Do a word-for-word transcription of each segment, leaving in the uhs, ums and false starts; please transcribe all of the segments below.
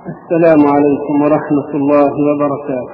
السلام عليكم ورحمة الله وبركاته.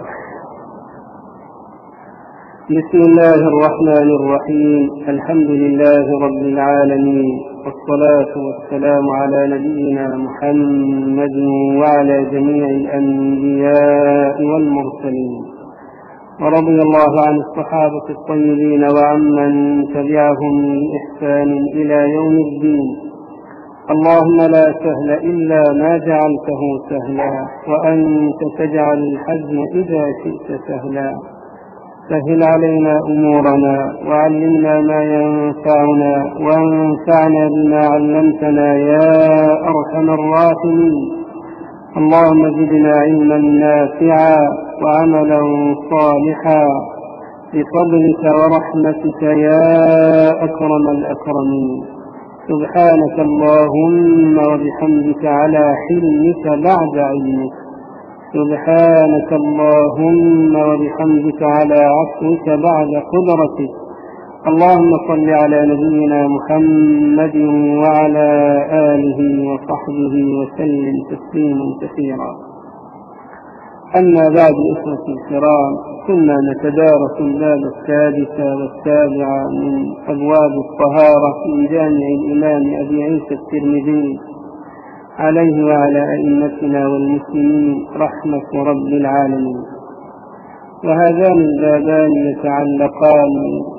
بسم الله الرحمن الرحيم. الحمد لله رب العالمين، والصلاة والسلام على نبينا محمد وعلى جميع الأنبياء والمرسلين، ورضي الله عن الصحابة الطيبين وعمن تبعهم بإحسان إلى يوم الدين. اللهم لا سهل إلا ما جعلته سهلا، وأنت تجعل الحزن إذا شئت سهلا. سهل علينا أمورنا، وعلمنا ما ينفعنا، وانفعنا بما علمتنا يا أرحم الراحمين. اللهم زدنا علما نافعا وعملا صالحا بفضلك ورحمتك يا أكرم الأكرمين. سبحانك اللهم وبحمدك على حلمك بعد علمك. سبحانك اللهم وبحمدك على عفوك بعد قدرتك. اللهم صل على نبينا محمد وعلى آله وصحبه وسلم تسليما كثيرا. أما بعد، إخوة الكرام، كنا نتدارس الباب السادس والسابع من أبواب الطهارة من جامع الإمام أبي عيسى الترمذي عليه وعلى أئمتنا والمسلمين رحمة رب العالمين. وهذان البابان يتعلقان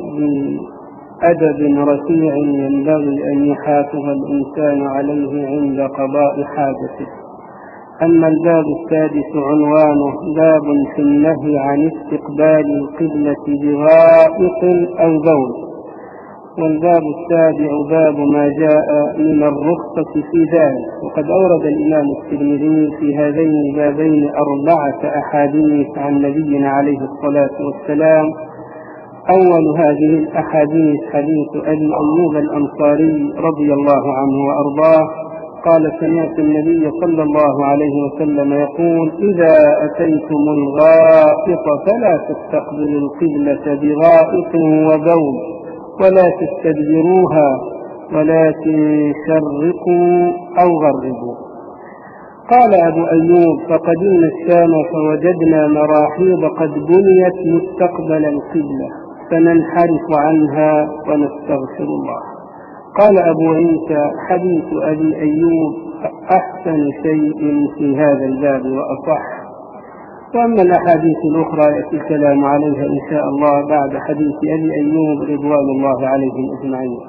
بأدب رفيع ينبغي أن يحافظ الإنسان عليه عند قضاء حاجته. أما الباب السادس عنوانه باب في النهي عن استقبال القبلة بغائط أو بول، والباب السابع باب ما جاء من الرخصة في ذلك. وقد أورد الإمام الترمذي في هذين البابين أربعة أحاديث عن نبينا عليه الصلاة والسلام. أول هذه الأحاديث حديث أبي أيوب الأنصاري رضي الله عنه وأرضاه قال: سمعت النبي صلى الله عليه وسلم يقول: إذا أتيتم الغائط فلا تستقبلوا القبلة بغائط وبول ولا تستدبروها، ولكن شرقوا أو غربوا. قال أبو أيوب: فقدمنا الشام فوجدنا مراحيض قد بنيت مستقبل القبلة، فننحرف عنها ونستغفر الله. قال أبو عيسى: حديث أبي أيوب أحسن شيء في هذا الباب وأصح. وأما الأحاديث الأخرى يأتي الكلام عليها إن شاء الله بعد حديث أبي أيوب رضوان الله عليهم أجمعين.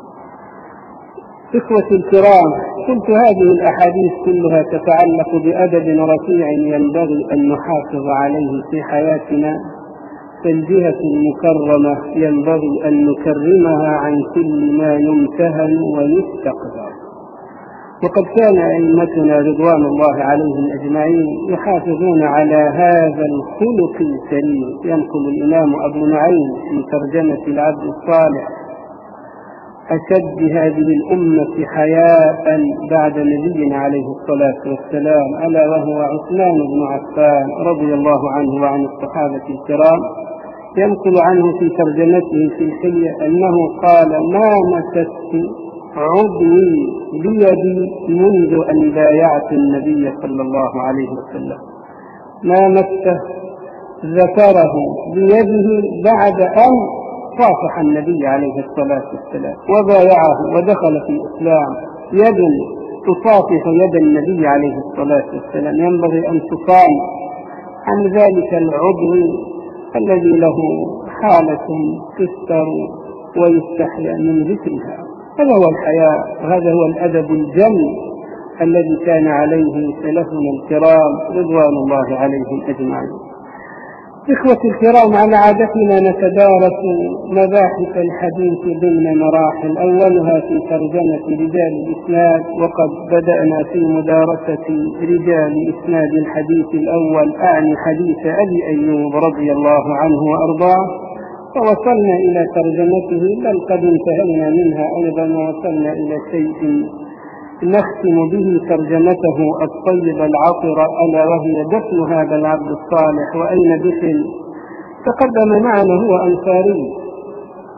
إخوتي الكرام، قلت هذه الأحاديث كلها تتعلق بأدب رفيع ينبغي أن نحافظ عليه في حياتنا، فالجهة المكرمة ينبغي أن نكرمها عن كل ما يمتهن ويستقذر. وقد كان أئمتنا رضوان الله عليهم أجمعين يحافظون على هذا الخلق الكريم. ينقل الإمام أبو نعيم في ترجمة العبد الصالح: أشد هذه الأمة حياء بعد نبينا عليه الصلاة والسلام ألا وهو عثمان بن عفان رضي الله عنه وعن الصحابة الكرام. ينقل عنه في ترجمته في الحلية أنه قال: ما مسست عضوي بيدي منذ أن بايعت النبي صلى الله عليه وسلم. ما مسته ذكره بيده بعد أن صافح النبي عليه الصلاة والسلام وبايعه ودخل في الإسلام. يد تصافح يد النبي عليه الصلاة والسلام ينبغي أن تصان عن ذلك العضو الذي له حالة تستر ويستحيا من ذكرها. هذا هو الحياء، هذا هو الأدب الجم الذي كان عليه سلفنا الكرام رضوان الله عليهم أجمعين. إخوتي الكرام، على عادتنا نتدارس مباحث الحديث ضمن مراحل، أولها في ترجمة رجال الإسناد. وقد بدأنا في مدارسة رجال إسناد الحديث الأول، أعني حديث أبي أيوب رضي الله عنه وأرضاه، فوصلنا إلى ترجمته، بل قد انتهينا منها أيضا ووصلنا إلى شيء نختم به ترجمته الطيبة العطرة، ألا وهي دفن هذا العبد الصالح. وأين دفن؟ تقدم معنا هو أنصاري،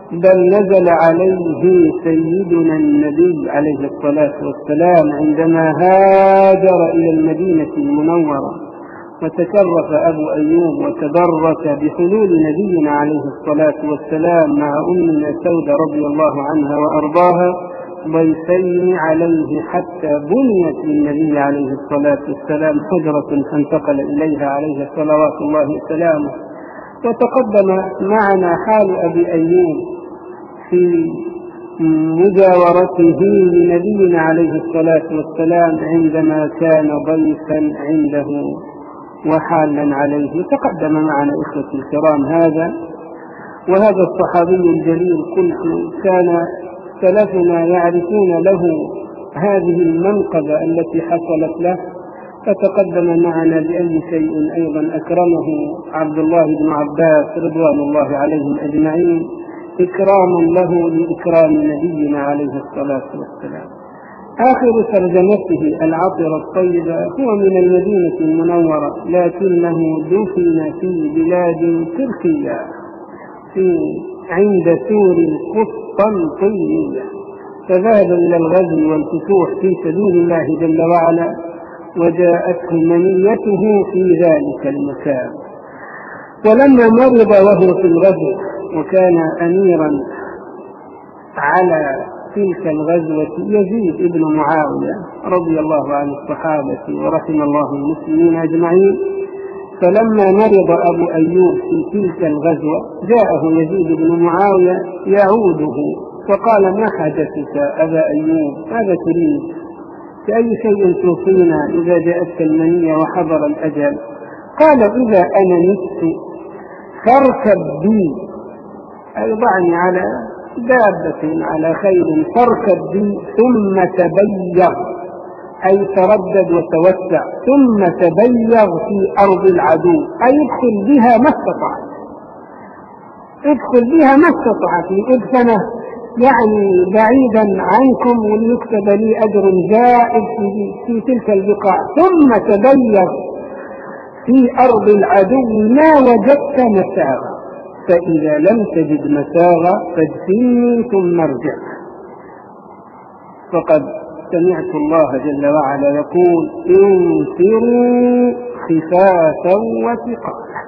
بل نزل عليه سيدنا النبي عليه الصلاة والسلام عندما هاجر إلى المدينة المنورة، وتشرف أبو أيوب وتبرك بحلول نبينا عليه الصلاة والسلام مع أمنا سودة رضي الله عنها وأرضاها ضيفين عليه، حتى بنيت للنبي عليه الصلاة والسلام حجرة فانتقل إليها عليه صلوات الله وسلامه. وتقدم معنا حال أبي أيوب في مجاورته لنبينا عليه الصلاة والسلام عندما كان ضيفا عنده وحالا عليه. تقدم معنا إخوة الكرام هذا، وهذا الصحابي الجليل قلت كان سلفنا يعرفون له هذه المنقبة التي حصلت له. فتقدم معنا بأي شيء أيضا أكرمه عبد الله بن عباس رضوان الله عليهم أجمعين، إكراما له لإكرام نبينا عليه الصلاة والسلام. آخر ترجمته العطرة الطيبة هو من المدينة المنورة، لكنه دفن في بلاد تركيا في عند سور القسطنطينية، فذهب إلى الغزو والفتوح في سبيل الله جل وعلا، وجاءته منيته في ذلك المكان. ولما مرض وهو في الغزو وكان أميرا على تلك الغزوة يزيد ابن معاوية رضي الله عن الصحابة ورحم الله المسلمين أجمعين، فلما مرض أبو أيوب في تلك الغزوة جاءه يزيد بن معاوية يعوده، فقال: ما حاجتك أبا أيوب؟ ماذا تريد؟ كأي شيء توصينا إذا جاءتك المنية وحضر الأجل؟ قال: إذا أنا مت فاركب بي، أي ضعني على دابة على خيل، فاركب بي ثم تبيض، أي تردد وتوسع، ثم تبيض في أرض العدو، أي ادخل بها ما استطعت، ادخل بها ما استطعت لأدفن يعني بعيدا عنكم وليكتب لي أجر زائد في, في تلك البقاع. ثم تبيض في أرض العدو ما وجدت مساغا، فإذا لم تجد مساغا فادفني ثم ارجع. فقد سمعت الله جل وعلا يقول: انفروا خفافا وثقالا.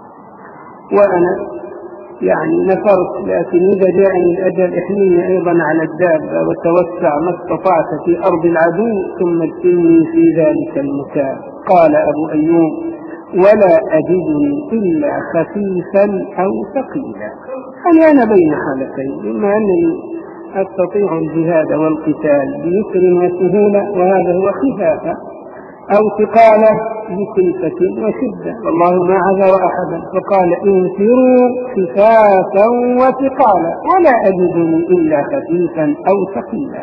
وأنا يعني نفرت، لكن إذا جاءني الأجل احملني أيضا على الدابة وتوسع ما استطعت في أرض العدو ثم ادفني في ذلك المكان. قال أبو أيوب: ولا أجدني إلا خفيفا أو ثقيلا. يعني أنا بين حالتين، بما أنني أستطيع الجهاد والقتال بيسر وسهولة، وهذا هو خفافة، أو ثقالة بكلفة وشدة، والله ما عذر أحدا. فقال: انفروا خفافا وثقالا ولا أجدني إلا خفيفا أو ثقيلا.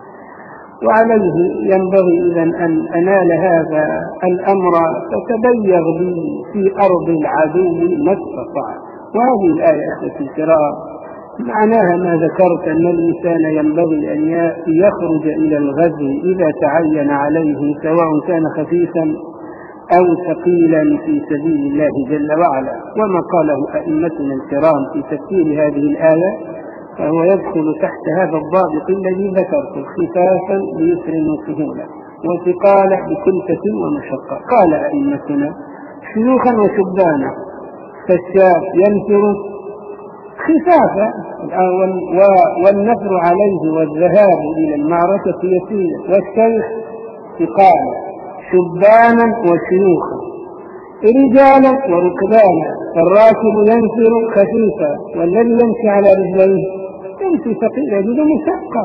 وعليه ينبغي إذن أن أنال هذا الأمر فتبيغ بي في أرض العدو ما استطعت. وهذه الآية أخوتي الكرام معناها ما ذكرت، أن الإنسان ينبغي أن يخرج إلى الغزو إذا تعين عليه، سواء كان خفيفا أو ثقيلا في سبيل الله جل وعلا. وما قاله أئمتنا الكرام في تفسير هذه الآية فهو يدخل تحت هذا الضابط الذي ذكرته: خفافا بيسر وسهولة، وثقالا بكلفة ومشقة. قال أئمتنا: شيوخا وشبانا، فالشاب ينفر خفافا والنفر عليه والذهاب إلى المعركة يسير، والشيخ ثقالا، شبانا وشيوخا، رجالا وركبانا. فالراكب ينفر خفيفا، والذي يمشي على رجليه يمشي ثقيلا بدون مشقة.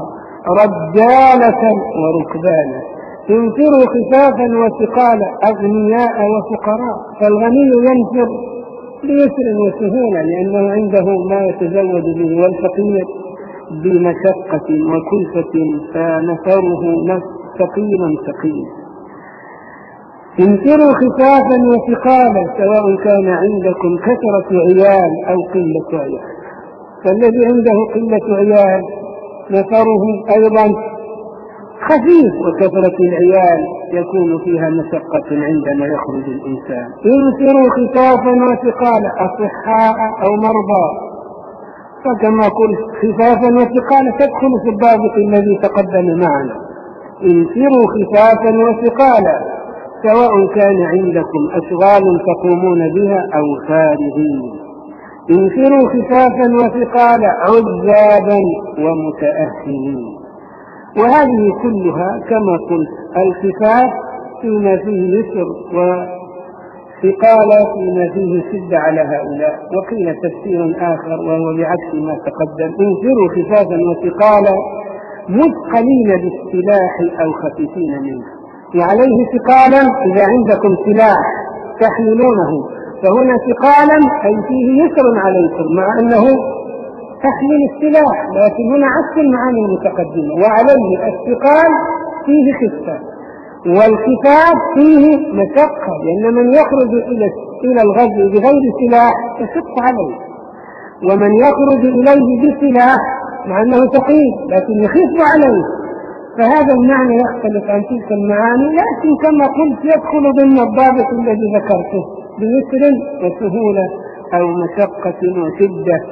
رجالة وركبانا، ينفروا خفافا وثقالا، أغنياء وفقراء. فالغني ينفر بيسر وسهولة لأنه عنده ما يتزود به، والفقير بمشقة وكلفة فنفره ثقيلا ثقيلا. انفروا خفافا وثقالا، سواء كان عندكم كثرة عيال أو قلة عيال. فالذي عنده قلة عيال نفره أيضا خفيف، وكثرة العيال يكون فيها مشقة عندما يخرج الإنسان. انفروا خفافا وثقالا، أصحاء أو مرضى، فكما قلت خفافا وثقالا تدخل في الضابط الذي تقدم معنا. انفروا خفافا وثقالا سواء كان عندكم أشغال تقومون بها أو خارجين. انفروا خفافا وثقالا عذابا ومتأهلين. وهذه كلها كما قلت الخفاف فيما فيه يسر وثقالا فيما فيه شدة على هؤلاء. وقيل تفسير آخر وهو بعكس ما تقدم: انفروا خفافا وثقالا مثقلين بالسلاح أو خفيفين منه. وعليه ثقالا إذا عندكم سلاح تحملونه، فهنا ثقالا أي فيه يسر عليكم مع أنه تحمل السلاح، لكن هنا عكس المعاني المتقدمة. وعليه الثقال فيه خفة، والخفاف فيه مشقة، لأن من يخرج إلى الغزو بغير سلاح يشق عليه، ومن يخرج إليه بسلاح مع أنه ثقيل لكن يخف عليه. فهذا المعنى يختلف عن تلك المعاني، لكن كما قلت يدخل ضمن الضابط الذي ذكرته بيسر وسهولة أو مشقة وشدة.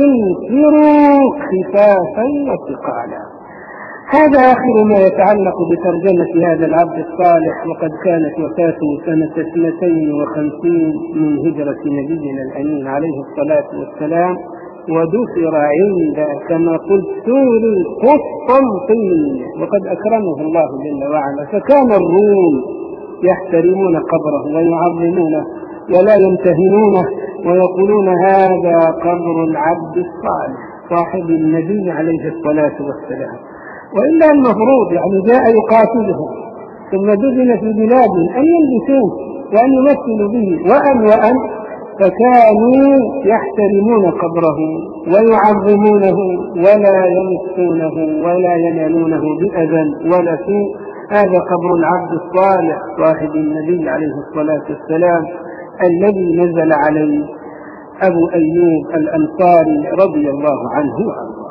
انفروا خفافا وثقالا. هذا آخر ما يتعلق بترجمة هذا العبد الصالح، وقد كانت وفاته سنة اثنتين وخمسين من هجرة نبينا الأمين عليه الصلاة والسلام، ودفر عند كما قلت سور قسطنطين، وقد أكرمه الله جل وعلا. فكان الروم يحترمون قبره ويعظمونه ولا يمتهنونه، ويقولون هذا قبر العبد الصالح صاحب النبي عليه الصلاة والسلام. وإلا المفروض يعني جاء يقاتلهم ثم دفن في بلاد أن يلبسوه وأن يمثلوا به وأن وأن فكانوا يحترمون قبره ويعظمونه ولا يمسونه ولا ينالونه بأذى ولا سوء. هذا قبر العبد الصالح صاحب النبي عليه الصلاة والسلام الذي نزل عليه أبو أيوب الأنصاري رضي الله عنه وعنه.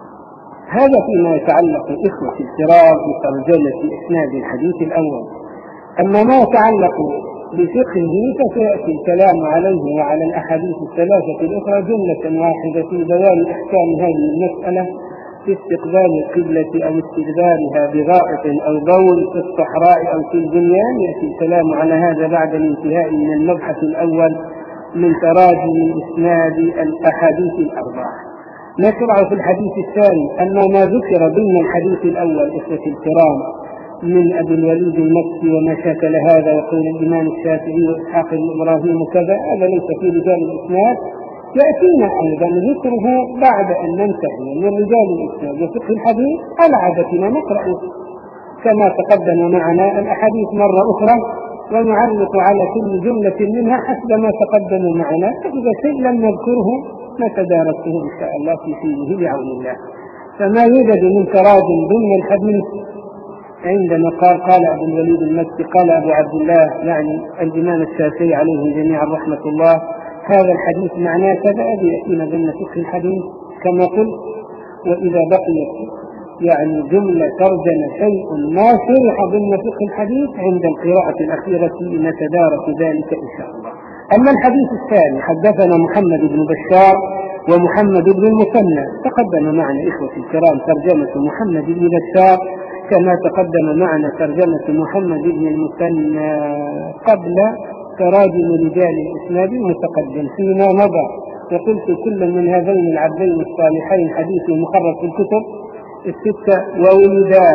هذا فيما يتعلق إخوة الكرام بترجمة إسناد الحديث الأول. أما ما يتعلق بفقهه فسيأتي الكلام عليه وعلى الأحاديث الثلاثة الأخرى جملة واحدة في بيان أحكام هذه المسألة في استقبال القبلة أو استدبارها بغائط أو بول في الصحراء أو في البنيان. يأتي الكلام على هذا بعد الانتهاء من المبحث الأول من تراجم إسناد الأحاديث الأربعة. نشرع في الحديث الثاني أن ما ذكر ضمن الحديث الأول إخوة الكرام من أبي الوليد المكي وما شاكل هذا وقول الإمام الشافعي وإسحاق بن إبراهيم وكذا، هذا ليس في رجال الإسناد. يأتينا أيضا ذكره بعد أن ننتهي من رجال الإسناد وفقه الحديث على عادتنا نقرأ كما تقدم معنا الأحاديث مرة أخرى ونعلق على كل جملة منها حسب ما تقدم معنا، فإذا شيء لم نذكره نتدارسه إن شاء الله في حينه بعون الله. فما يوجد من تراجم ضمن الحديث عندما قال قال أبو الوليد المكي قال أبو عبد الله يعني الإمام الشافعي عليه جميعا رحمة الله هذا الحديث معناه كذا، يأتينا ضمن فقه الحديث كما قلت. وإذا بقيت يعني جملة ترجم شيء ما شرح ضمن فقه الحديث عند القراءة الأخيرة نتدارس ذلك إن شاء الله. أما الحديث الثاني حدثنا محمد بن بشار ومحمد بن المثنى. تقدم معنا إخوة الكرام ترجمة محمد بن بشار كما تقدم معنا ترجمة محمد بن المثنى قبل تراجم رجال الإسناد المتقدم فيما مضى. وقلت كل من هذين العبدين الصالحين حديثه مخرج في الكتب الستة وولدا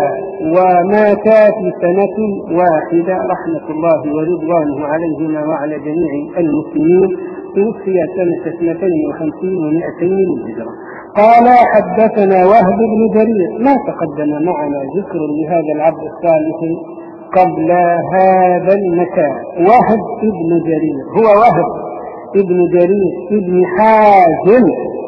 وماتا في سنة واحدة رحمة الله ورضوانه عليهما وعلى جميع المسلمين. توفي سنة اثنتين وخمسين ومائتين للهجرة. قال حدثنا وهب بن جرير. ما تقدم معنا ذكر لهذا العبد الصالح قبل هذا المكان. وهب ابن جرير هو وهب ابن جرير ابن حازم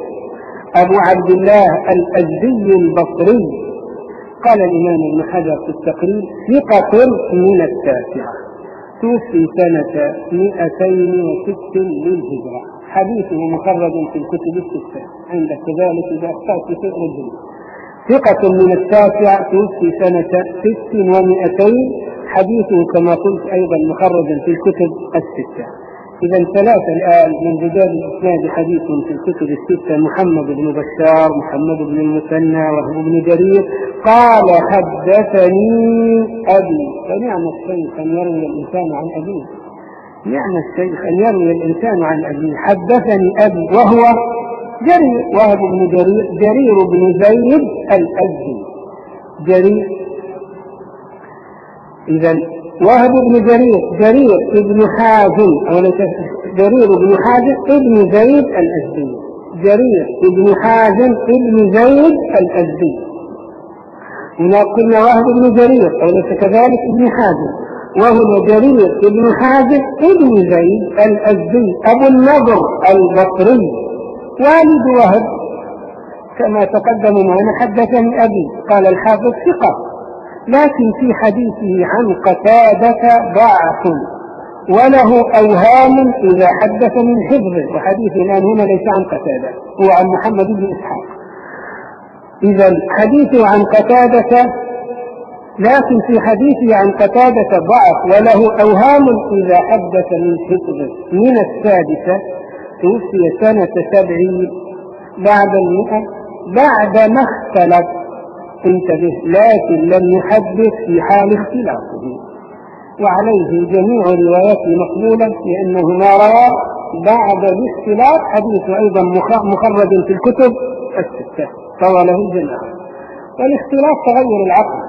أبو عبد الله الأزدي البصري. قال الإمام ابن حجر في التقريب ثقة من التاسعة، توفي سنة مئتين وست للهجرة. حديثه مخرج في الكتب الستة عندك كذلك إذا أخطأت في الرجل. ثقة من التاسعة، توفي سنة ست ومئتين. حديثه كما قلت أيضا مخرج في الكتب الستة. إذا ثلاثة الآن من رجال الإسناد حديث في الكتب الستة: محمد بن بشار، محمد بن المثنى، وهو بن جرير. قال: حدثني أبي. فنعم الشيخ أن يروي الإنسان عن أبيه، نعم الشيخ أن يروي الإنسان عن أبيه. حدثني أبي وهو جرير، وهب بن جرير، جرير بن زيد الأزدي. جرير إذا وهب بن جرير، جرير ابن حازم، أو جرير بن حازم ابن زيد الأزدي، جرير ابن حازم ابن زيد الأزدي. هنا قلنا وهب بن جرير، أو ليس كذلك ابن حازم، وهو جرير ابن حازم ابن زيد الأزدي أبو النضر البصري والد وهب كما تقدم معنا. حدثني أبي. قال الحافظ: ثقة، لكن في حديثه عن قتادة ضعف وله أوهام إذا حدث من حفظه. وحديث الآن هنا ليس عن قتادة، هو عن محمد بن إسحاق. إذا حديثه عن قتادة، لكن في حديثه عن قتادة ضعف وله أوهام إذا حدث من حفظه. من السادسة، توفي سنة سبعين بعد المئة بعد ما اختلف، انتبه، لكن لم يحدث في حال اختلافه، وعليه جميع رواياته مقبولة لأنه ما روى بعد الاختلاف حديث أيضا مخرج في الكتب الستة طوله الجماعة. والاختلاف تغير العقل،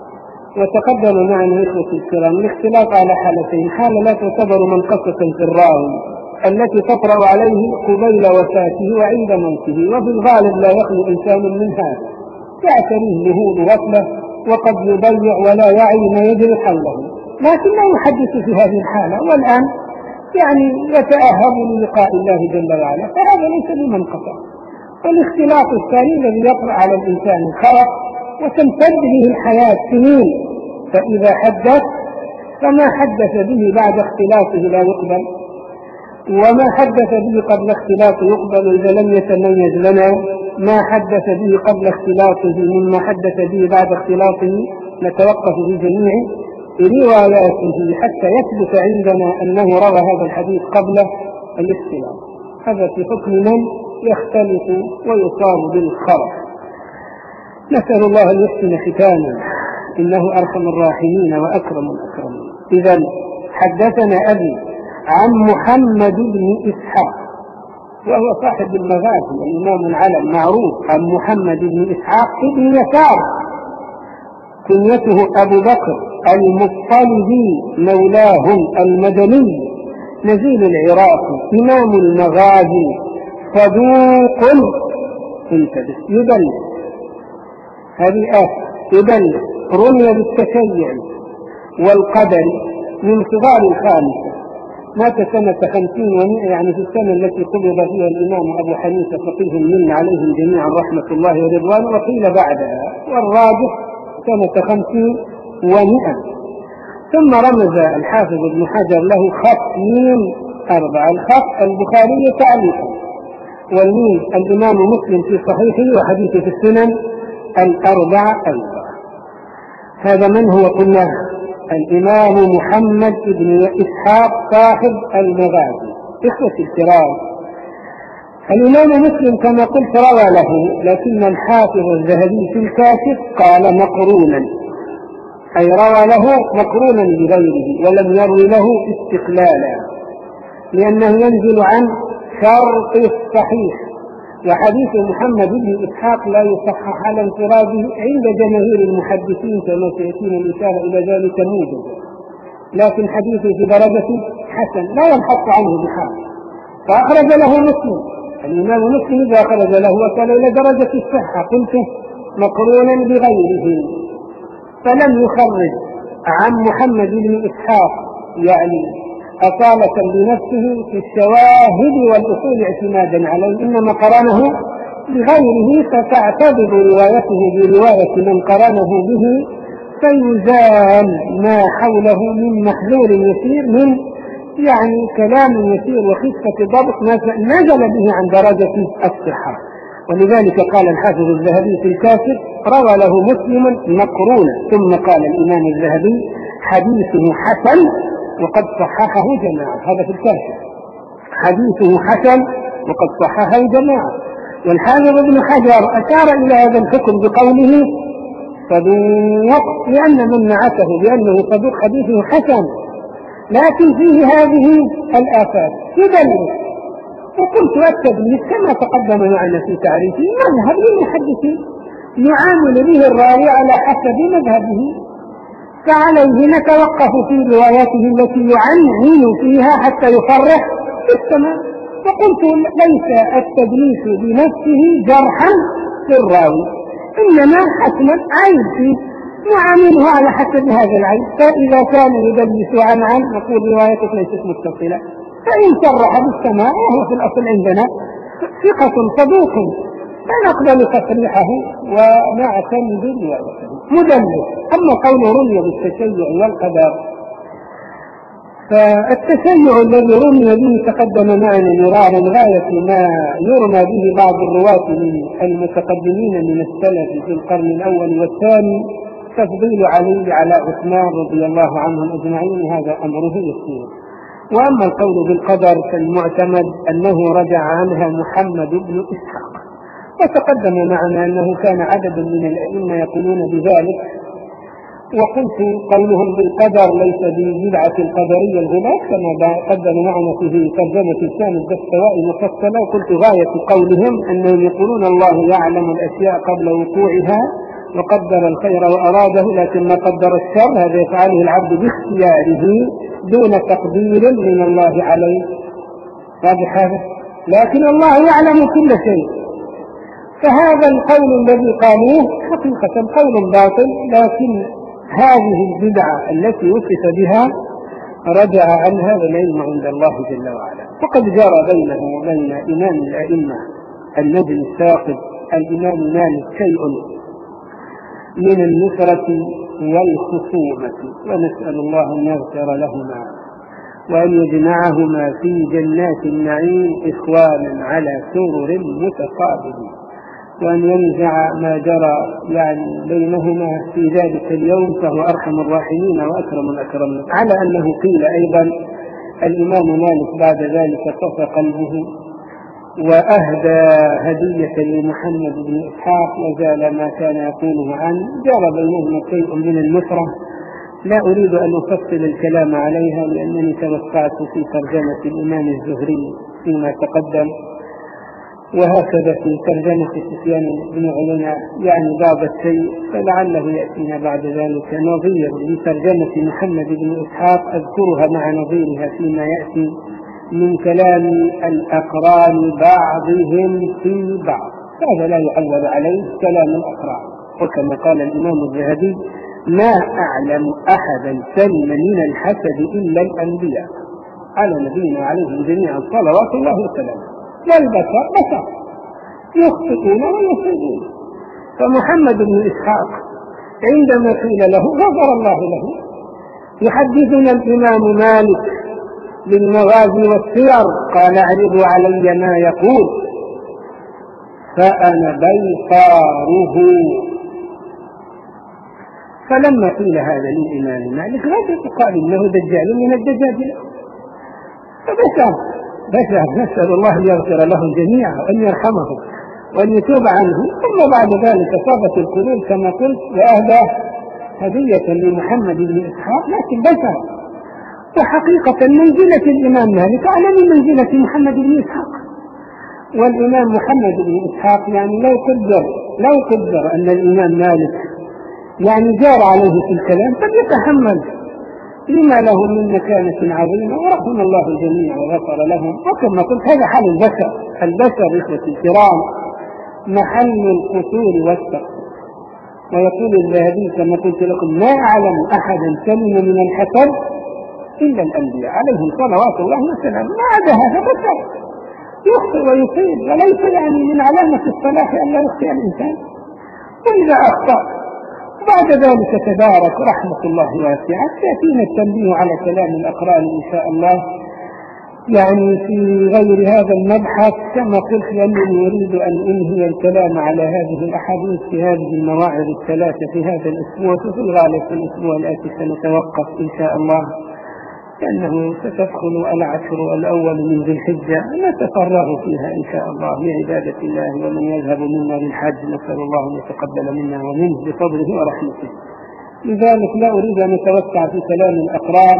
وتقدم معنا إخوة الكرام الاختلاف على حالتين: حالة لا تعتبر منقصة في الراوي التي تطرأ عليه قبيل وفاته وعند موته، وفي الغالب لا يخلو إنسان من هذا، يعتريه ذهول غفلة وقد يضيع ولا يعي ما يجري حوله، لكن لا يحدث في هذه الحالة، والآن يعني يتأهب للقاء الله جل وعلا، فهذا ليس بمنقصة. والاختلاف الثاني الذي يطرأ على الإنسان الخرق وتمتد به الحياة سنين، فإذا حدث فما حدث به بعد اختلافه لا يقبل، وما حدث به قبل اختلافه يقبل إذا لم يتميز لنا ما حدث به قبل اختلافه مما حدث به بعد اختلافه. نتوقف في جميع رواياته حتى يثبت عندنا أنه روى هذا الحديث قبل الاختلاف. هذا في حكم من يختلف ويصاب بالخرق. نسأل الله أن يحسن ختامه، إنه أرحم الراحمين وأكرم الأكرمين. إذا حدثنا أبي عن محمد بن إسحاق، وهو صاحب المغازي الإمام العلم معروف، عن محمد بن إسحاق بن يسار، كنيته أبو بكر المطلبي، مولاهم المدني، نزيل العراق، إمام المغازي، صدوق انتبه يدلس، هذه آية يدلس، رمي بالتشيع والقدر، من صغار الخامسة، مات سنة خمسين ومئة، يعني في السنة التي قبض فيها الإمام أبو حنيفة فقيه من عليهم جميعا رحمة الله ورضوانه، وقيل بعدها، والراجح سنة خمسين ومئة. ثم رمز الحافظ ابن حجر له خطين أربعة: الخط البخاري تعليقا، والمين الإمام مسلم في صحيحه وحديثه في السنن الأربعة أيضا. هذا من هو؟ قلنا الإمام محمد بن إسحاق صاحب المغازي. إخوة الكرام، الإمام مسلم كما قلت روى له، لكن الحافظ الذهبي في الكاشف قال مقرونا، أي روى له مقرونا بغيره ولم يروي له استقلالا، لأنه ينزل عن شرط الصحيح، وحديث محمد بن إسحاق لا يصحح على انفراده عند جماهير المحدثين كما سيأتينا الإشارة إلى ذلك موجب، لكن حديثه في درجة حسن لا ينحط عنه بحال، فأخرج له مسلم، الإمام مسلم إذا أخرج له وصل إلى درجة الصحة قلت مقرونا بغيره، فلم يخرج عن محمد بن إسحاق يعني أصالة لنفسه في الشواهد والأصول اعتمادا عليه، إنما قرانه بغيره، فتعتبر روايته برواية من قرانه به، فيزال ما حوله من محذور يسير، من يعني كلام يسير وخفة ضبط نزل به عن درجة الصحة. ولذلك قال الحافظ الذهبي في الكاشف روى له مسلم مقرونا، ثم قال الإمام الذهبي حديثه حسن وقد صححه جماعة، هذا في الكاشف. حديثه حسن وقد صححه الجماعة. والحافظ ابن حجر أشار إلى هذا الحكم بقوله صدوق، لأن من نعته بأنه صدوق حديثه حسن، لكن فيه هذه الآفات يدلس. وقلت التدليس كما تقدم معنا في تعريفه مذهب للمحدثين يعامل به الراوي على حسب مذهبه، فعليه نتوقف في رواياته التي يعنعن فيها حتى يصرح بالسماع. وقلت ليس التدليس بنفسه جرحا في الراوي، إنما حسنا عيب فيه نعامله على حسب هذا العيب. فإذا كان يدلس عن عن نقول روايته ليست متصلة، فإن صرح بالسماع وهو في الأصل عندنا ثقة صدوق فنقبل تصريحه ونعتمد روايته مدلس. أما قوله رمي بالتشيع والقدر، فالتشيع الذي رمي به تقدم معنا مرارا غاية ما يرمى به بعض الرواة من المتقدمين من السلف في القرن الأول والثاني تفضيل علي على عثمان رضي الله عنهم أجمعين، هذا أمره يسير. وأما القول بالقدر فالمعتمد أنه رجع عنها محمد بن إسحاق، وتقدم معنا أنه كان عدد من الأئمة يقولون بذلك. وقلت قولهم بالقدر ليس ببدعة القدرية الغلاة كما قدم معنا في ترجمة الثاني الدستوائي مفصلة. وقلت غاية قولهم أنهم يقولون الله يعلم الأشياء قبل وقوعها وقدر الخير وأراده، لكن ما قدر الشر هذا يفعله العبد باختياره دون تقدير من الله عليه. واضح هذا؟ لكن الله يعلم كل شيء. فهذا القول الذي قالوه حقيقة قول باطل، لكن هذه البدعة التي وصف بها رجع عن هذا العلم عند الله جل وعلا. وقد جرى بينه وبين إمام الأئمة النجم الثاقب الإمام مالك شيء من النصرة والخصومة، ونسأل الله أن يغفر لهما وأن يجمعهما في جنات النعيم إخوانا على سرر متقابلين، وأن ينزع ما جرى يعني بينهما في ذلك اليوم، فهو أرحم الراحمين وأكرم الأكرمين. على أنه قيل أيضا الإمام مالك بعد ذلك صفى قلبه وأهدى هدية لمحمد بن إسحاق، وزال ما كان يقوله عنه. جرى بينهما شيء من النصرة لا أريد أن أفصل الكلام عليها، لأنني توسعت في ترجمة الإمام الزهري فيما تقدم، وهكذا في ترجمة سفيان بن عيينة يعني بعض الشيء، فلعله يأتينا بعد ذلك نظير لترجمة محمد بن إسحاق أذكرها مع نظيرها فيما يأتي من كلام الأقران بعضهم في بعض. هذا لا يعول عليه كلام الأقران. وكما قال الإمام الذهبي ما أعلم أحدا سلم من الحسد إلا الأنبياء على نبينا عليهم جميعا صلوات الله وسلامه. والبشر بشر يخطئون ويصيبون. فمحمد بن إسحاق عندما قيل له غفر الله له، يحدثنا الإمام مالك للمغازي والسير قال اعرضوا علي ما يقول فأنا بيطاره. فلما قيل هذا للإمام مالك لا قال إنه دجال من الدجاجلة، فبشر بشر نسأل الله أن يغفر لهم جميعا وأن يرحمهم وأن يتوب عنهم. ثم بعد ذلك صابت القلوب كما قلت وأهدى هدية لمحمد بن إسحاق، لكن بشر. وحقيقة منزلة الإمام مالك أعلى من منزلة محمد بن إسحاق. والإمام محمد بن إسحاق يعني لو قدر لو قدر أن الإمام مالك يعني جار عليه في الكلام فليتحمل لما له من مكانة عظيمة، ورحم الله الجميع وغفر لهم. وكما قلت هذا حال البشر. البشر إخوة الكرام محل القصور والتقصير. ويقول الذهبي كما قلت لكم ما أعلم أحدا سلم من الحسد إلا الأنبياء عليهم صلوات الله وسلامه. ما عدا هذا بشر يخطئ ويصيب، وليس يعني من علامة الصلاح أن لا يخطئ الإنسان. وإذا أخطأ بعد ذلك تبارك رحمة الله واسعة يأتينا التنبيه على كلام الأقران إن شاء الله يعني في غير هذا المبحث. كما قلت لأنني أريد أن أنهي الكلام على هذه الأحاديث في هذه المواعظ الثلاثة في هذا الأسبوع، وفي الغالب في الأسبوع الآتي سنتوقف إن شاء الله لأنه ستدخل العشر الأول من ذي الحجة نتفرغ فيها إن شاء الله لعبادة الله. ومن يذهب منا للحج نسأل الله أن يتقبل منا ومنه بفضله ورحمته. لذلك لا أريد أن أتوسع في كلام الأقران،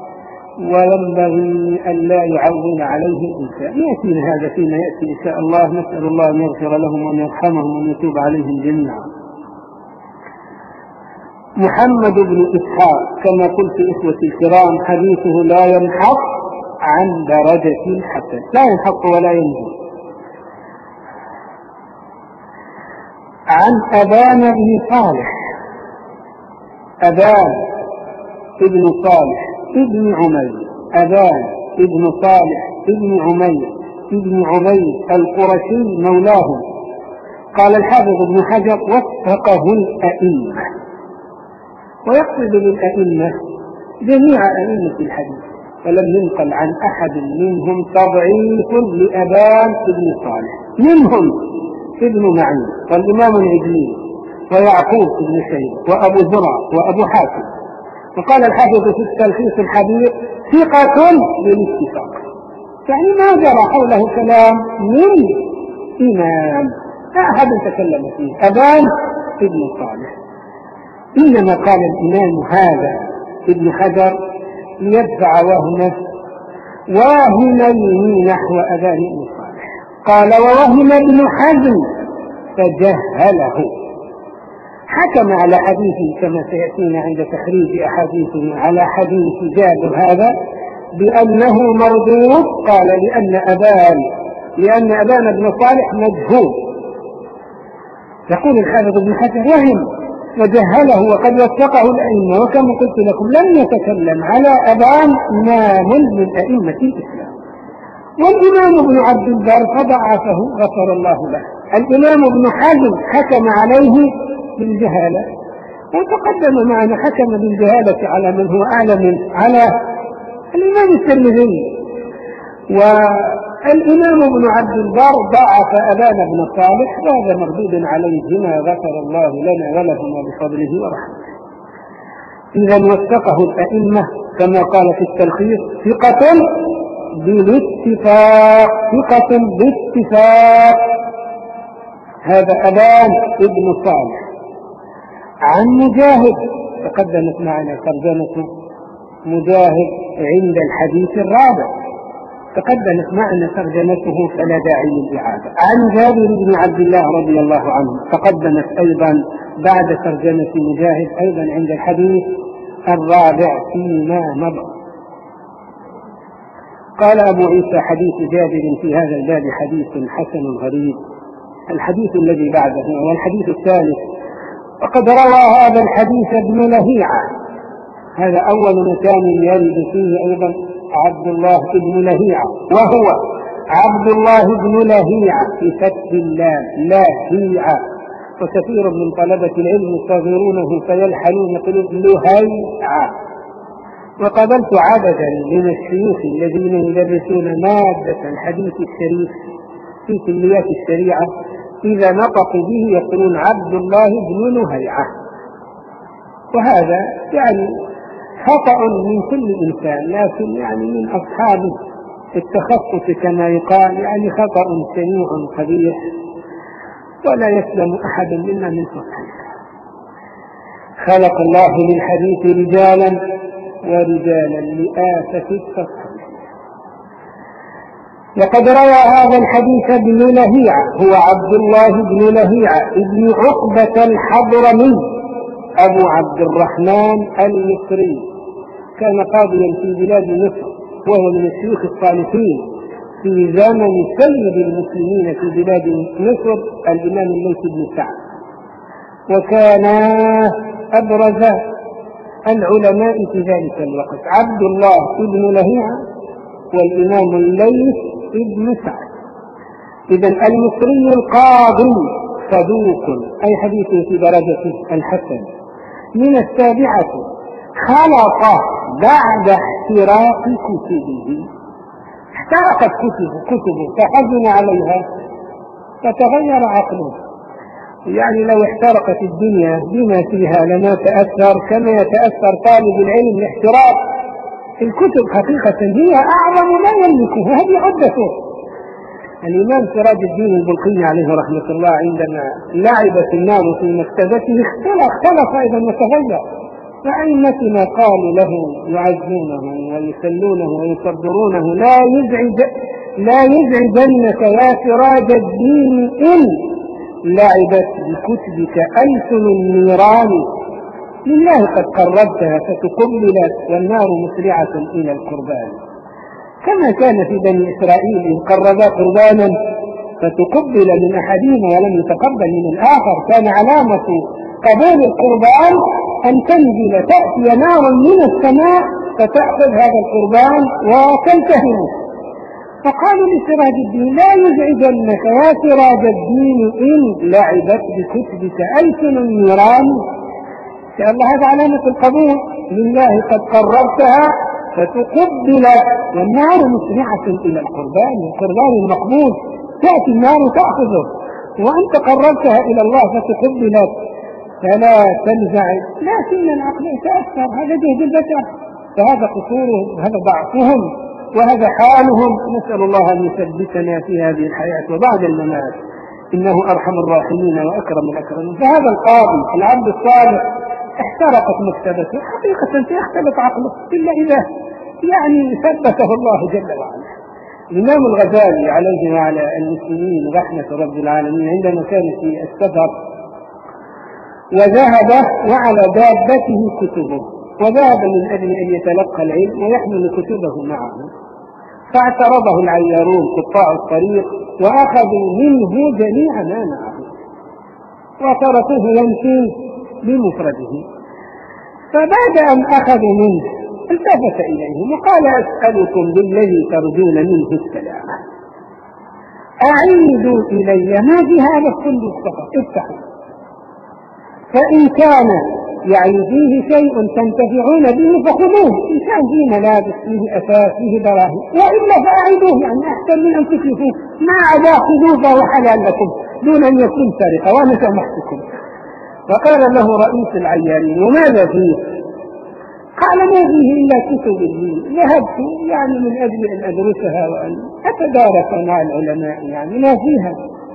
وينبغي أن لا يعول عليه الإنسان. يأتينا هذا فيما يأتي إن شاء الله. نسأل الله أن يغفر لهم وأن يرحمهم وأن يتوب عليهم جميعا. محمد بن إسحاق كما قلت إخوتي الكرام حديثه لا ينحط عن درجة الحسن، لا ينحط ولا ينزل. عن أبان بن صالح، أبان ابن صالح ابن عمير، أبان ابن صالح ابن عمير ابن عبيد القرشي مولاه. قال الحافظ ابن حجر وفقه الأئمة، ويقصد بالأئمة جميع أئمة الحديث، ولم ينقل عن أحد منهم تضعيف لأبان ابن صالح، منهم ابن معين والإمام العجلي ويعقوب بن شيبة وأبو زرع وأبو حاتم. وقال الحافظ في التلخيص الحديث ثقة بالاتفاق، يعني ما جرى حوله كلام من إمام لا أحد تكلم فيه أبان ابن صالح. إنما قال الإمام هذا ابن حجر ليدفع وهمه واهمين نحو أبان ابن صالح. قال ووهم ابن حزم فجهله، حكم على حديثه كما سيأتينا عند تخريج أحاديثه على حديث جابر هذا بأنه مردود. قال لأن أبان لأن أبان بن صالح مجهول. يقول الحافظ ابن حجر وهم وجهله وقد وثقه الأئمة، وكما قلت لكم لم يتكلم على أبان إمام من أئمة الإسلام. والإمام ابن عبد البر فضعفه غفر الله له. الإمام ابن حزم حكم عليه بالجهالة، وتقدم معنا حكم بالجهالة على من هو أعلم منه، على الإمام الترمذي. والإمام ابن عبد البر ضعف أبان بن صالح، وهذا مردود عليهما غفر الله لنا ولهما بفضله ورحمته. إذا وثقه الأئمة كما قال في التلخيص ثقة بالاتفاق، ثقة باتفاق. هذا أبان ابن صالح. عن مجاهد تقدمت معنا ترجمة مجاهد عند الحديث الرابع، تقدمت معنا ترجمته فلا داعي للإعادة. عن جابر بن عبد الله رضي الله عنه تقدمت أيضا بعد ترجمة مجاهد أيضا عند الحديث الرابع فيما مضى. قال أبو عيسى حديث جابر في هذا الباب حديث حسن غريب. الحديث الذي بعده هو الحديث الثالث. وقد روى هذا الحديث ابن لهيعة، هذا أول مكان يرد فيه أيضا عبد الله بن لهيعة، وهو عبد الله بن لهيعة في فتح اللام لهيعة. وكثير من طلبة العلم يصغرونه فيلحنون يقولون لهيعة. وقابلت عددا من الشيوخ الذين يدرسون مادة الحديث الشريف في كليات الشريعة إذا نطقوا به يقولون عبد الله بن لهيعة، وهذا يعني خطأ من كل إنسان، لكن يعني من أصحاب التخصص كما يقال يعني خطأ شنيع قبيح، ولا يسلم أحد منا من خطأ. خلق الله للحديث رجالا ورجالا لآفة التصحيح. وقد روى هذا الحديث ابن لهيعة، هو عبد الله بن لهيعة ابن عقبة الحضرمي أبو عبد الرحمن المصري، كان قاضيا في بلاد مصر، وهو من الشيوخ الصالحين في زمن سيد المسلمين في بلاد مصر الإمام الليث بن سعد، وكان أبرز العلماء في ذلك الوقت عبد الله بن لهيعة والإمام الليث بن سعد. إذن المصري القاضي صدوق أي حديثه في درجة الحسن. من السابعة خلط بعد احتراق كتبه، احترقت كتبه كتبه فحزن عليها فتغير عقله. يعني لو احترقت الدنيا بما فيها لما تأثر كما يتأثر طالب العلم الاحتراق الكتب حقيقة هي أعظم ما يملكه، هذه عدته. الإمام سراج الدين البلقيني عليه رحمة الله عندما لعبت النار في مكتبته اختلف اختلف أيضا وتغير، فأئمتنا قالوا له يعزونه ويسلونه ويصبرونه: لا يزعج لا يزعجنك يا سراج الدين إن لعبت بكتبك ألسن النيران، لله قد قربتها فتقبلت والنار مسرعة إلى القربان. كما كان في بني إسرائيل إن قربا قربانا فتقبل من أحدهما ولم يتقبل من الآخر، كان علامة قبول القربان أن تنزل تأتي نار من السماء فتأخذ هذا القربان وتلتهمه. فقالوا لسراج الدين: لا يزعجنك يا سراج الدين إن لعبت بكتبك ألسن النيران. يا الله هذا علامة القبول، لله قد قربتها فتقبلت والنار مسرعة إلى القربان، القربان المقبول تأتي النار تأخذه، وأنت قربتها إلى الله فتقبلت فلا تنزعج. لكن العقل يتأثر، هذا جهد البشر، فهذا قصورهم وهذا ضعفهم وهذا حالهم. نسأل الله أن يثبتنا في هذه الحياة وبعد الممات، إنه أرحم الراحمين وأكرم الأكرمين. فهذا القاضي العبد الصالح احترقت مكتبته، حقيقة سيختلط عقله إلا إذا يعني ثبته الله جل وعلا. الإمام الغزالي عليه وعلى المسلمين رحمة رب العالمين عندما كان في السفر وذهب وعلى دابته كتبه، وذهب من أجل أن يتلقى العلم ويحمل كتبه معه، فاعترضه العيارون قطاع الطريق وأخذوا منه جميع ما معه وتركوه يمشي بمفرده. فبعد أن أخذوا منه التفت إليهم وقال: أسألكم بالذي ترجون منه السلامة، أعيدوا إلي ما في هذا الصندوق فقط، افتحوا، فإن كان يعني فيه شيء تنتفعون به فخذوه، إن كان فيه ملابس فيه أثاث فيه دراهم، وإلا فأعيدوه، يعني أحسن من أن تتلفوه، ما عدا خذوه فهو حلال لكم دون أن يكون سرقة وأنا سامحتكم. فقال له رئيس العيارين: وماذا فيه؟ قال: ما فيه إلا كتب الدين، ذهبت يعني من أجل أن أدرسها وأن أتدارس مع العلماء، يعني ما فيها.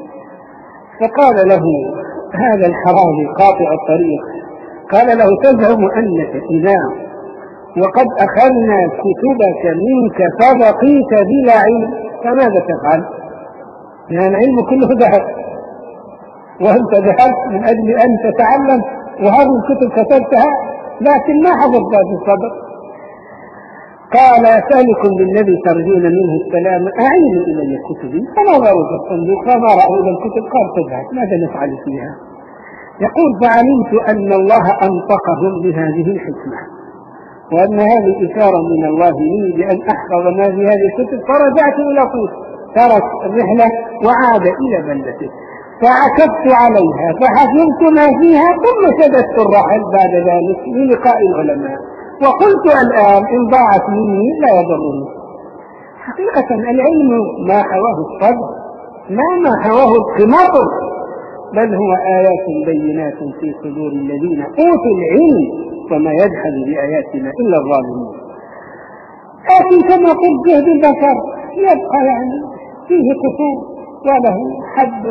فقال له هذا الحرامي قاطع الطريق، قال له: تزعم أنك إذا وقد أخذنا كتبك منك فبقيت بلا علم، فماذا تفعل؟ يعني العلم كله ذهب وأنت ذهبت من أجل أن تتعلم وهذه الكتب كتبتها لكن ما حفظتها في الصدر. قال: أسألكم بالذي ترجون منه السلام أعينوا إلي كتبي. فنظروا في الصندوق فما رأوا إلى الكتب، قال: تذهب، ماذا نفعل فيها؟ يقول: فعلمت أن الله أنطقهم بهذه الحكمة وأن هذه إشارة من الله لي بأن أحفظ ما في هذه الكتب، فرجعت إلى طوس، ترك الرحلة وعاد إلى بلدته، فعكفت عليها فحفظت ما فيها، ثم سددت الرحل بعد ذلك للقاء العلماء، وقلت الآن إن ضاعت مني لا يضرني. حقيقة العلم ما حواه الصدر ما ما حواه القماطر، بل هو آيات بينات في صدور الذين أوتوا العلم وما يجحد بآياتنا إلا الظالمون. لكن كما قلت جهد البشر يبقى يعني فيه قصور وله حد،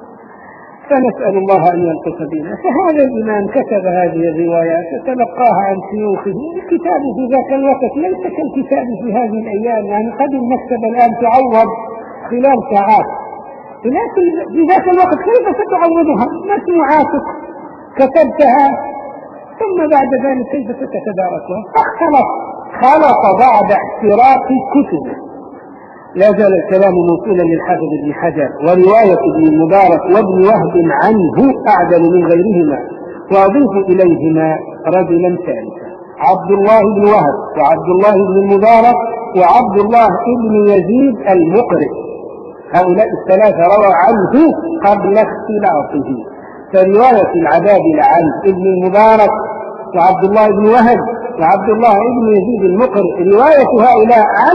فنسأل الله أن يلطف بنا. فهذا الإمام كتب هذه الروايات وتلقاها عن شيوخه. الكتاب في ذاك الوقت ليس كالكتاب في هذه الأيام، يعني قد المكتبة الآن تعوض خلال ساعات، لكن في ذاك الوقت كيف ستعوضها؟ مسموعاتك كتبتها ثم بعد ذلك كيف ستتداركها؟ فاختلط خلط بعد احتراق كتبه. لا زال الكلام موصولا للحافظ ابن حجر ورواية ابن المبارك وابن وهب عنه أعدل من غيرهما، وأضيف إليهما رجلا ثالثا: عبد الله بن وهب وعبد الله بن المبارك وعبد الله بن يزيد المقرئ. هؤلاء الثلاثة روى عنه قبل اختلاطه، فرواية العبادلة عن ابن المبارك وعبد الله بن وهب وعبد الله بن يزيد المقرئ، رواية هؤلاء عن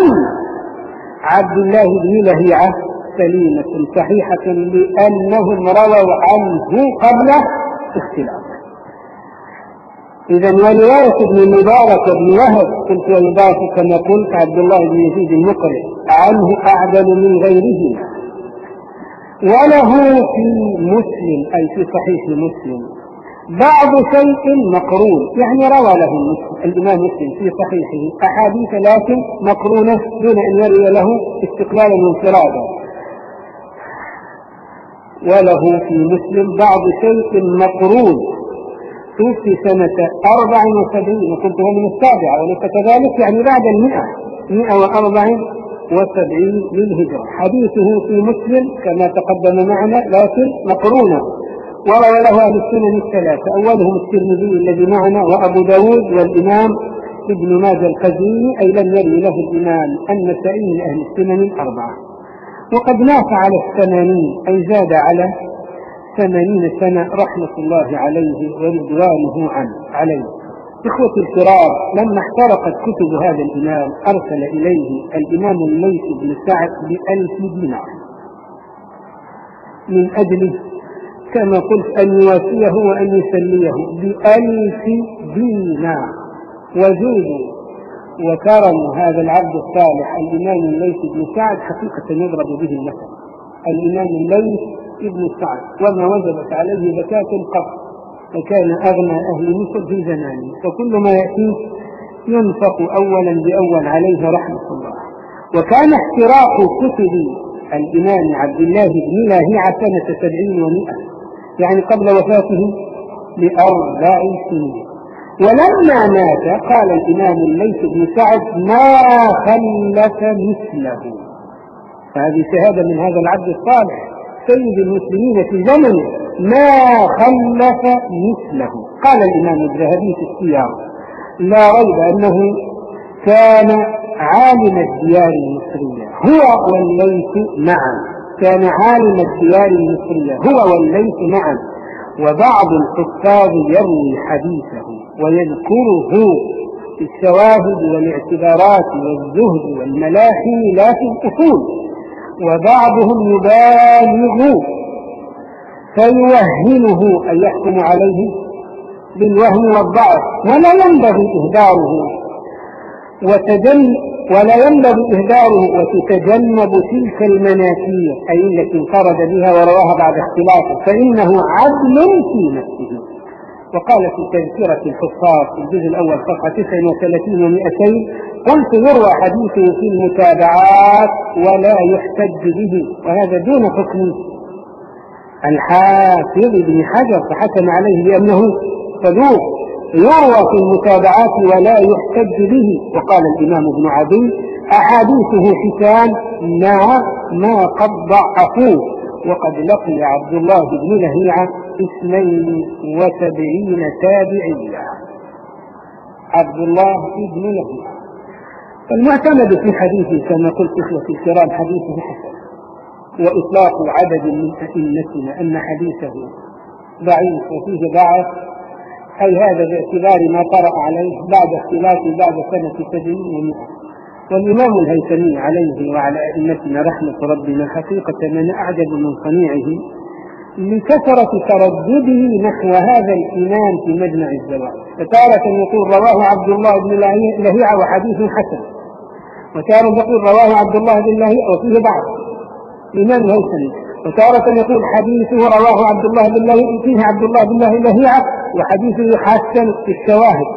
عبد الله بن لهيعة سليمة صحيحة لأنهم رووا عنه قبل اختلاطه. إذا ورواية ابن المبارك وابن وهب قلت ويضاف كما قلت عبد الله بن يزيد المقرئ عنه أعدل من غيره. وله في مسلم أي في صحيح مسلم بعض شيء مقرون، يعني روى له الإمام مسلم في صحيحه أحاديث لكن مقرونة دون أن يروي له استقلالا وانفرادا. وله في مسلم بعض شيء مقرون توفي سنة أربع وسبعين، وكنت هو من السابعة وليس كذلك، يعني بعد المئة مئة وأربع وسبعين للهجرة. حديثه في مسلم كما تقدم معنا لكن مقرونة، وروى له أهل السنن الثلاثة أولهم الترمذي الذي معنا وأبو داود والإمام ابن ماجه القزويني، أي لم يروي له الإمام النسائي من أهل السنن الأربعة. وقد مات على الثمانين أي زاد على ثمانين سنة رحمة الله عليه ورضوانه عنه عليه. إخوتي الكرام، لما احترقت كتب هذا الإمام أرسل إليه الإمام الليث بن سعد بألف دينار من أجل كما قلت أن يواسيه وأن يسليه بألف دينار. وجود وكرم هذا العبد الصالح الإمام الليث بن سعد حقيقة يضرب به المثل. الإمام الليث ابن سعد وما وجبت عليه زكاة قط، فكان أغنى أهل مصر في زمانه، فكل ما يأتيه ينفق أولا بأول عليه رحمة الله. وكان احتراق كتب الإمام عبد الله بن لاهيعة سنة سبعين ومئة، يعني قبل وفاته بأربع سنين. ولما مات قال الإمام الليث بن سعد ما خلف مثله. فهذه شهادة من هذا العبد الصالح سيد المسلمين في زمنه، ما خلف مثله. قال الإمام الذهبي في السياق لا ريب أنه كان عالم الديار المصرية هو والليث معا، كان عالم الديار المصرية هو والليث معا. وبعض الحفاظ يروي حديثه ويذكره في الشواهد والاعتبارات والزهد والملاحي لا في الأصول، وبعضهم يبالغ فيوهنه أن يحكم عليه بالوهن والضعف، ولا ينبغي إهداره وتجن ولا ينبغي إهداره وتتجنب تلك المناكير أي التي انفرد بها ورواها بعد اختلافه، فإنه عدل في نفسه. وقال في تذكرة الحفاظ في الجزء الأول صفحة تسعة وثلاثين ومئتين قلت يروى حديثه في المتابعات ولا يحتج به، وهذا دون حكم الحافظ ابن حجر فحكم عليه بأنه صدوق، يروى في المتابعات ولا يحتج به. وقال الإمام ابن عدي أحاديثه حسان مع ما قد ضعفوه، وقد لقي عبد الله بن لهيعة اثنين وسبعين تابعيا. عبد الله بن لهيعة المعتمد في حديثه كما قلت إخوتي الكرام حديثه حسن، وإطلاق عدد من أئمتنا أن حديثه ضعيف وفيه ضعف أي هذا باعتبار ما طرأ عليه بعد اختلاف بعد سنة سبعين ومئة. والإمام الهيثمي عليه وعلى أئمتنا رحمة ربنا حقيقة من أعجب من صنيعه لكثرة تردده نحو هذا الإمام في مجمع الزوائد. فتارة يقول رواه عبد الله بن لهيعة وحديث حسن، وتارة يقول رواه عبد الله بن لهيعة وفيه ضعف الإمام الهيثمي، وتارة يقول حديثه رواه عبد الله بن لهيعة فيه عبد الله بن لهيعة وحديثه حسن في الشواهد.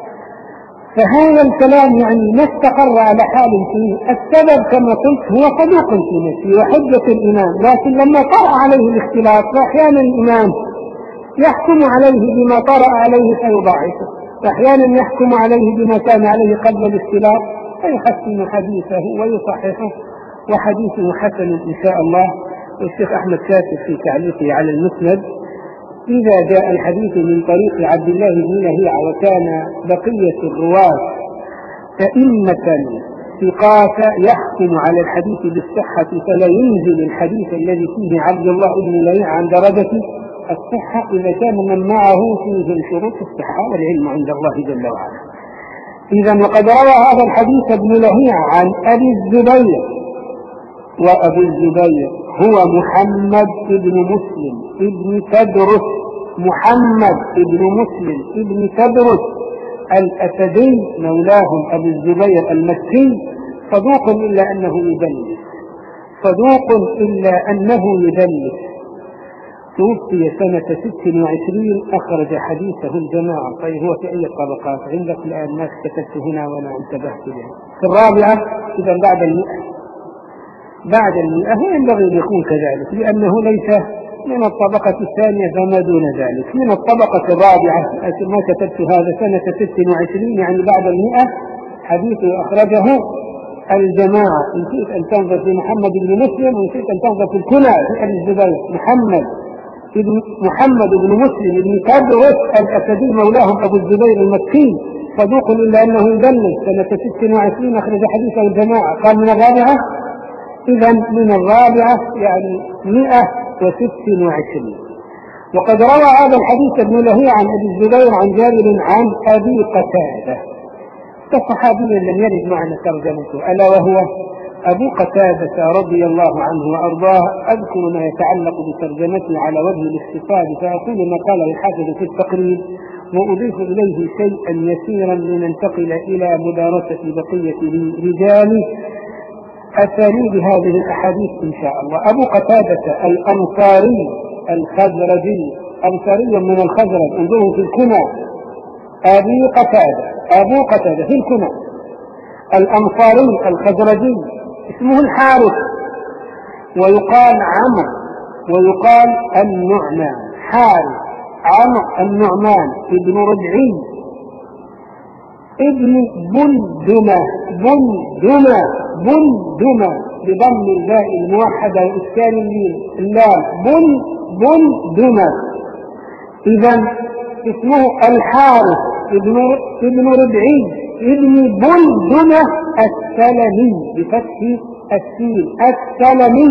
فهذا الكلام يعني ما استقر على حال فيه. السبب كما قلت هو صدوق في نفسه وحجة الإمام، لكن لما طرأ عليه الاختلاف فأحيانا الإمام يحكم عليه بما طرأ عليه فيضاعفه، وأحيانا يحكم عليه بما كان عليه قبل الاختلاف فيحسن حديثه ويصححه، وحديثه حسن إن شاء الله. والشيخ أحمد شاكر في تعليقه على المسند إذا جاء الحديث من طريق عبد الله بن لهيعة وكان بقية الرواة أئمة ثقات يحكم على الحديث بالصحة فلا ينزل الحديث الذي فيه عبد الله بن لهيعة عن درجة الصحة إذا كان من معه فيه شروط الصحة، والعلم عند الله جل وعلا. إذا وقد روى هذا الحديث ابن لهيعة عن أبي الزبير، وأبو الزبير هو محمد بن مسلم بن تدرس محمد بن مسلم بن تدرس الأسدي مولاهم أبو الزبير المكي صدوق إلا أنه يدلس صدوق إلا أنه يدلس توفي سنة ست وعشرين أخرج حديثه الجماعة. طيب هو في أي طبقات عندك الآن؟ ما كتبت هنا وأنا انتبهت له في الرابعة، إذا بعد المئة بعد المئة ينبغي أن يكون كذلك لأنه ليس من الطبقة الثانية فما دون ذلك. من الطبقة الرابعة ما كتبت هذا سنة ست وعشرين يعني بعد المئة حديثه أخرجه الجماعة. نسيت أن تنظر في محمد بن مسلم ونسيت أن تنظر في الكنى في أبي الزبير محمد ابن محمد بن مسلم بن تدرس الأسدي مولاهم أبو الزبير المكي صدوق إلا أنه يدلس سنة ست وعشرين أخرج حديثه الجماعة. قال من الرابعة، إذا من الرابعة يعني مئة وست وعشرين. وقد روى هذا الحديث ابن لهيعة عن أبي الزبير عن جابر عن أبي قتادة كصحابي لم يرد معنا ترجمته ألا وهو أبو قتادة رضي الله عنه وأرضاه. أذكر ما يتعلق بترجمته على وجه الاختصار فأقول ما قال الحافظ في التقريب وأضيف إليه شيئا يسيرا لننتقل إلى مدارسة بقية رجال أساليب هذه الأحاديث إن شاء الله. أبو قتادة الأنصاري الخزرجي أنصاري من الخزرج، انظروا في الكنى أبي قتادة أبو قتادة في الكنى الأنصاري الخزرجي اسمه الحارث ويقال عمرو ويقال النعمان. حارث عمرو النعمان ابن ربعي ابن بلدمة بلدمة بلدمة بضم الباء الموحدة وإسكان اللام بل بلدمة. إذا اسمه الحارث ابن ابن ربعي ابن بلدمة السلمي بفتح السين السلمي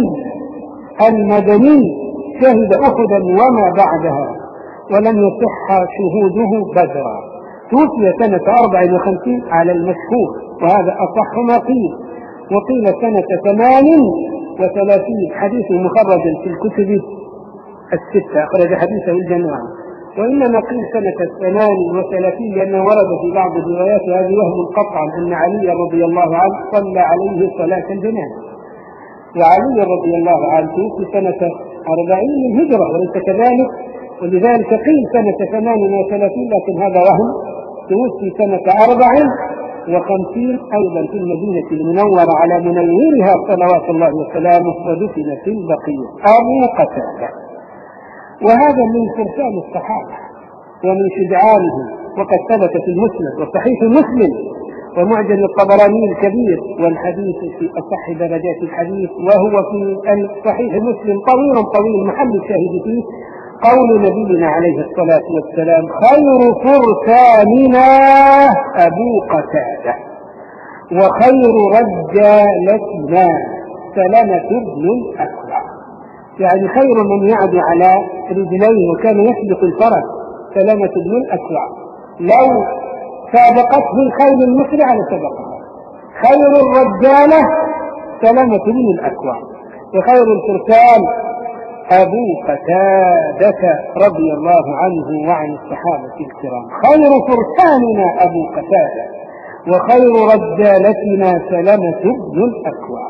المدني شهد أحدا وما بعدها ولم يصح شهوده بدرا. توفي سنة أربع وخمسين على المشهور وهذا أصح ما قيل، وقيل سنة ثمان وثلاثين. حديث مخرج في الكتب الستة أخرج حديثه الجماعة، وإنما قيل سنة ثمان وثلاثين لأنه ورد في بعض الروايات هذه وهم قطعا أن علي رضي الله عنه صلى عليه صلاة الجنازة، وعلي رضي الله عنه في سنة أربعين الهجرة وليس كذلك، ولذلك قيل سنة ثمان وثلاثين لكن هذا وهم. توفي سنة أربع وخمسين أيضا في المدينة المنورة على منورها صلوات الله وسلامه، ودفن في البقيع. أبو قتادة وهذا من فرسان الصحابة ومن شجعانهم، وقد ثبت في المسند وصحيح مسلم ومعجم الطبراني الكبير، والحديث في أصح درجات الحديث وهو في صحيح مسلم طويل طويل محل الشاهد فيه قول نبينا عليه الصلاة والسلام خير فرساننا أبو قتادة وخير رجالتنا سلمة بن الأكوع. يعني خير من يعد على رجليه وكان يسبق الفرس سلمة بن الأكوع، لو سابقته الخيل المسرعة لسبقها. خير الرجالة سلمة بن الأكوع، وخير الفرسان أبو قتادة رضي الله عنه وعن الصحابة الكرام. خير فرساننا أبو قتادة وخير رجالتنا سلمة بن الأكوع.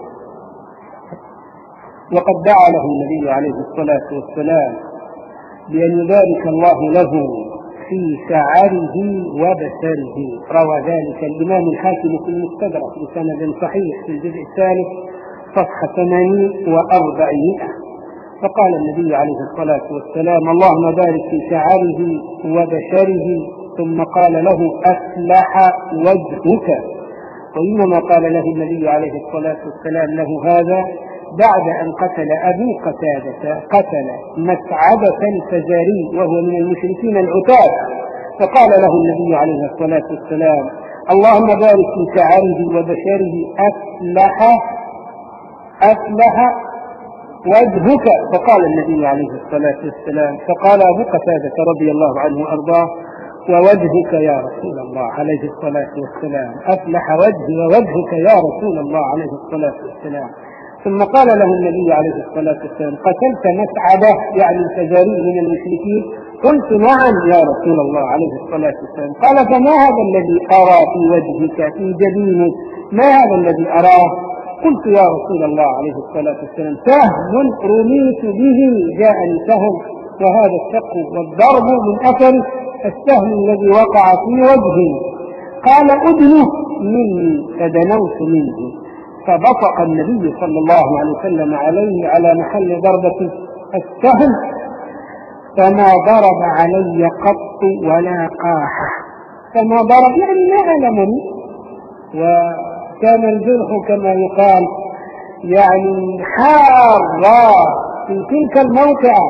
وقد دعا له النبي عليه الصلاة والسلام بأن يبارك الله له في شعره وبشره. روى ذلك الإمام الحاكم في المستدرك بسند صحيح في الجزء الثالث صفحة ثمانين وأربعمائة. فقال النبي عليه الصلاة والسلام اللهم بارك في شعره وبشره، ثم قال له أفلح وجهك. وإنما قال له النبي عليه الصلاة والسلام له هذا بعد أن قتل أبو قتادة قتل مسعدة الفزاري وهو من المشركين العتاد، فقال له النبي عليه الصلاة والسلام اللهم بارك في شعره وبشره أفلح أفلح وجهك. فقال النبي عليه الصلاة والسلام فقال أبو قتادة رضي الله عنه وأرضاه ووجهك يا رسول الله عليه الصلاة والسلام أفلح وجهي ووجهك يا رسول الله عليه الصلاة والسلام. ثم قال له النبي عليه الصلاة والسلام: قتلت مسعدة يعني الفزاري من المشركين؟ قلت: نعم يا رسول الله عليه الصلاة والسلام. قال: فما هذا الذي أرى في وجهك في جبينك؟ ما هذا الذي أراه؟ قلت: يا رسول الله عليه الصلاة والسلام: سهم رميت به، جاءني سهم، وهذا الشق والضرب من أثر السهم الذي وقع في وجهي. قال: أدنه مني، فدنوت منه، فبصق النبي صلى الله عليه وسلم عليه على محل ضربة السهم، فما ضرب علي قط ولا قاحة. فما ضرب يعني ما ألمني، وكان الجرح كما يقال يعني حارا في تلك الموقعة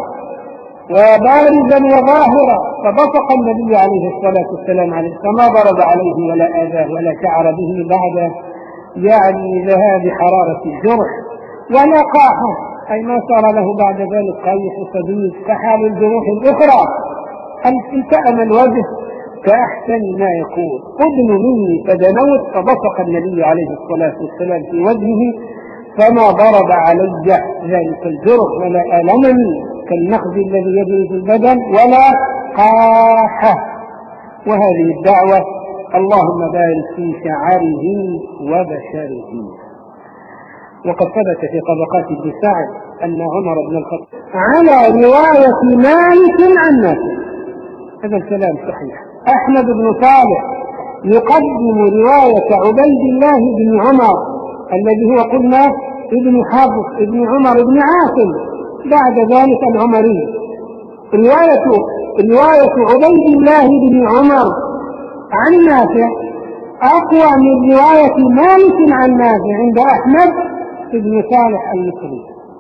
وبارزا وظاهرا، فبصق النبي عليه الصلاة والسلام عليه، فما ضرب عليه ولا آذاه ولا شعر به بعد يعني ذهاب حرارة الجرح، ولا قاحة أي ما صار له بعد ذلك قيح صديد كحال الجروح الأخرى، التأم الوجه كأحسن ما يكون. أدن مني فدنوت، فبصق النبي عليه الصلاة والسلام في وجهه، فما ضرب علي ذلك الجرح ولا ألمني كالنخز الذي يجري في البدن ولا قاحة. وهذه الدعوة اللهم بارك في شعره وبشره. وقد ثبت في طبقات ابن سعد أن عمر بن الخطاب على رواية مالك عن نافع، هذا الكلام صحيح. أحمد بن صالح يقدم رواية عبيد الله بن عمر الذي هو قلنا ابن حفص ابن عمر بن عاصم، بعد ذلك العمري. رواية رواية عبيد الله بن عمر عن نافع أقوى من رواية مالك عن نافع عند أحمد بن صالح المصري.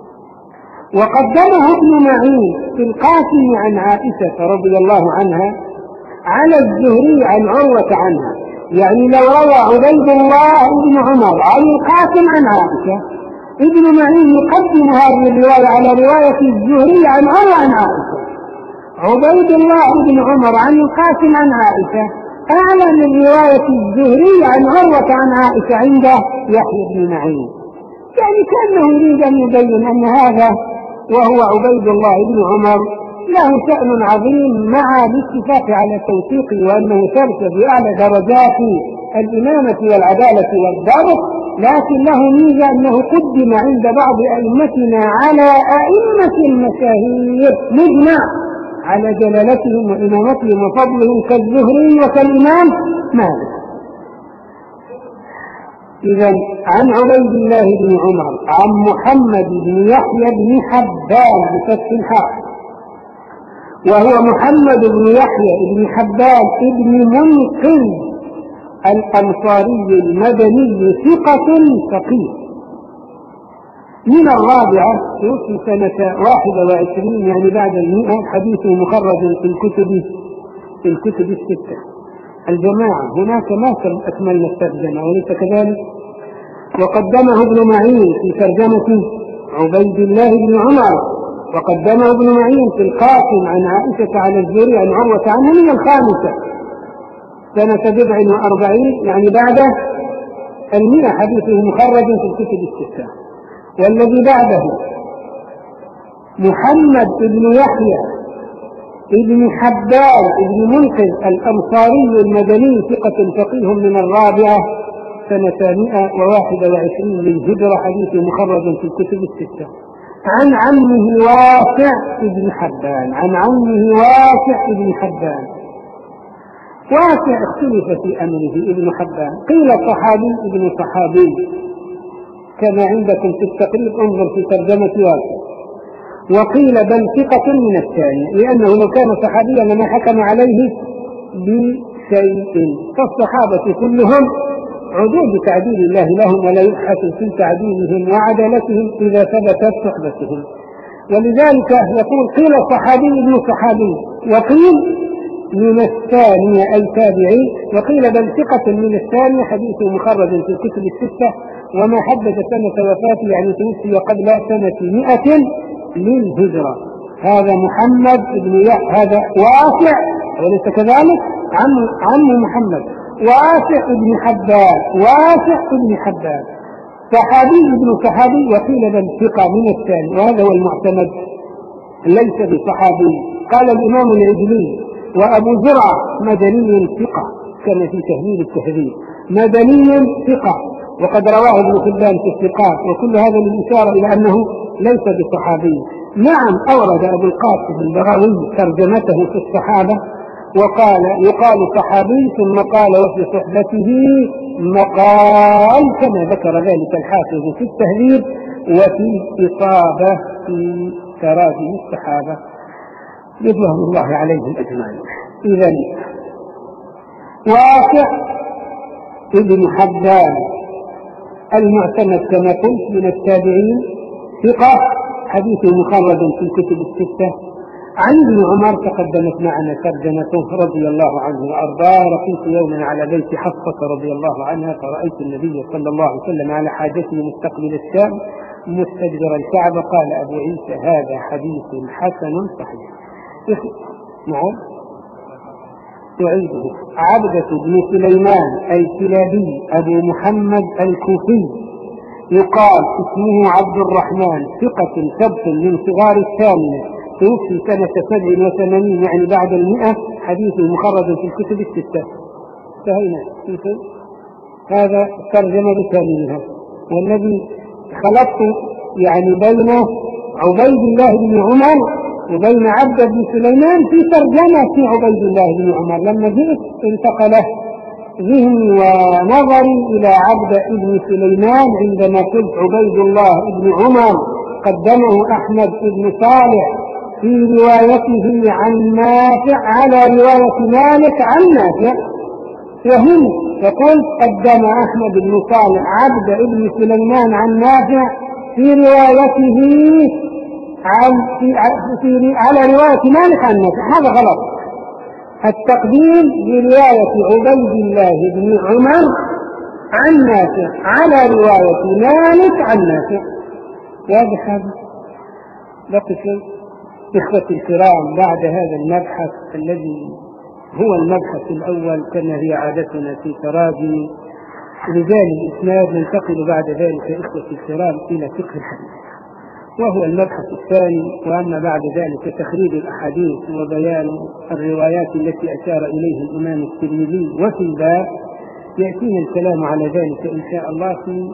وقدمه ابن معين في القاسم عن عائشة رضي الله عنها على الزهري عن عروة عنها، يعني لو روى عبيد الله بن عمر عن القاسم عن عائشة، ابن معين يقدم هذه الرواية على رواية الزهري عن عروة عن عائشة. عبيد الله بن عمر عن القاسم عن عائشة أعلى من رواية الزهري عن عروة عن عائشة عند يحيى بن معين، يعني كأنه يريد أن يبين أن هذا وهو عبيد الله بن عمر له شأن عظيم مع الاتفاق على توثيقه وأنه ثبت بأعلى درجات الإمامة والعدالة والضبط، لكن له ميزة أنه قدم عند بعض أئمتنا على أئمة المشاهير مجمع على جلالتهم وإمامتهم وفضلهم كالزهري وكالإمام مالك. إذا عن عبيد الله بن عمر عن محمد بن يحيى بن حبان بفتح الحاء، وهو محمد بن يحيى بن حبان بن منقذ الأنصاري المدني ثقة فقيه من الرابعة في سنة واحد وعشرين يعني بعد المئة، حديثه مخرج في الكتب في الكتب الستة. الجماعة هناك ما أكملنا الترجمة وليس كذلك. وقدمه ابن معين في ترجمة عبيد الله بن عمر، وقدمه ابن معين في القاسم عن عائشة على الزهري عن عروة عنها من الخامسة سنة بضع وأربعين يعني بعد المئة، حديثه مخرج في الكتب الستة. والذي بعده محمد بن يحيى ابن حبان ابن منقذ الأنصاري المدني ثقة فقيه من الرابعة سنة مئة وواحد وعشرين للهجرة، حديثه مخرج في الكتب الستة. عن عمه واسع ابن حبان عن عمه واسع ابن حبان. واسع اختلف في أمره ابن حبان، قيل صحابي ابن صحابي كما عندكم في التقريب، انظر في ترجمة واسع. وقيل بل ثقة من الثاني، لأنه لو كان صحابيا لما حكم عليه بشيء، فالصحابة كلهم عدول بتعديل الله لهم ولا يبحث في تعديلهم وعدالتهم إذا ثبتت صحبتهم. ولذلك يقول قيل صحابي ابن صحابي، وقيل من الثانية أي تابعي، وقيل بل ثقة من الثانية، حديثه مخرج في الكتب الستة. وما حدث سنة وفاته يعني توفي قبل سنة مئة للهجرة. هذا محمد بن يحيى، هذا واسع وليس كذلك عم عم محمد واسع بن حبان، واسع بن حبان صحابي ابن صحابي وقيل بل ثقة من الثاني، وهذا هو المعتمد ليس بصحابي. قال الإمام العجلي: وأبو زرعة مدني ثقة، كما في تهذيب التهذيب، مدني ثقة، وقد رواه ابن حبان في الثقات، وكل هذا للإشارة إلى أنه ليس بصحابي. نعم، أورد أبو القاسم البغوي ترجمته في الصحابة وقال يقال صحابي، ثم قال وفي صحبته مقال، كما ذكر ذلك الحافظ في التهذيب وفي إصابة في تراجم الصحابة رضوان الله عليهم أجمعين. إذن واسع ابن حبان المعتمد كما قلت من التابعين، ثقة، حديثه مخرج في الكتب الستة. عن ابن عمر تقدمت معنا ترجمته رضي الله عنه وأرضاه: رقيت يوما على بيت حفصة رضي الله عنها فرأيت النبي صلى الله عليه وسلم على حاجته مستقبل الشام مستدبر الكعبة. قال أبو عيسى: هذا حديث حسن صحيح. نعم، تعيده. عبدة بن سليمان الكلابي أبو محمد الكوفي، يقال اسمه عبد الرحمن، ثقة ثبت من صغار الثامنة، توفي سنة سبع وثمانين يعني بعد المئة، حديثه مخرج في الكتب الستة. انتهينا. هذا ترجمة بكاملها. والذي خلطت يعني بين عبيد الله بن عمر وبين عبد بن سليمان في ترجمة عبيد الله بن عمر. لما جئت انتقل ذهني ونظري إلى عبد بن سليمان عندما قلت عبيد الله بن عمر قدمه أحمد بن صالح في روايته عن نافع على رواية مالك عن نافع، وهم يقول قدم أحمد بن صالح عبد بن سليمان عن نافع في روايته عن في في على رواية مالك عن نافع. هذا غلط. التقديم برواية عبيد الله بن عمر عن نافع على رواية مالك عن نافع. واضح هذا؟ بقي شيء. إخوتي الكرام، بعد هذا المبحث الذي هو المبحث الأول كما هي عادتنا في تراجم رجال الإسناد، ننتقل بعد ذلك إخوتي الكرام إلى فقه الحديث، وهو المبحث الثاني. وأما بعد ذلك تخريج الأحاديث وبيان الروايات التي أشار إليها الإمام الترمذي، وفي الباب يأتينا الكلام على ذلك إن شاء الله في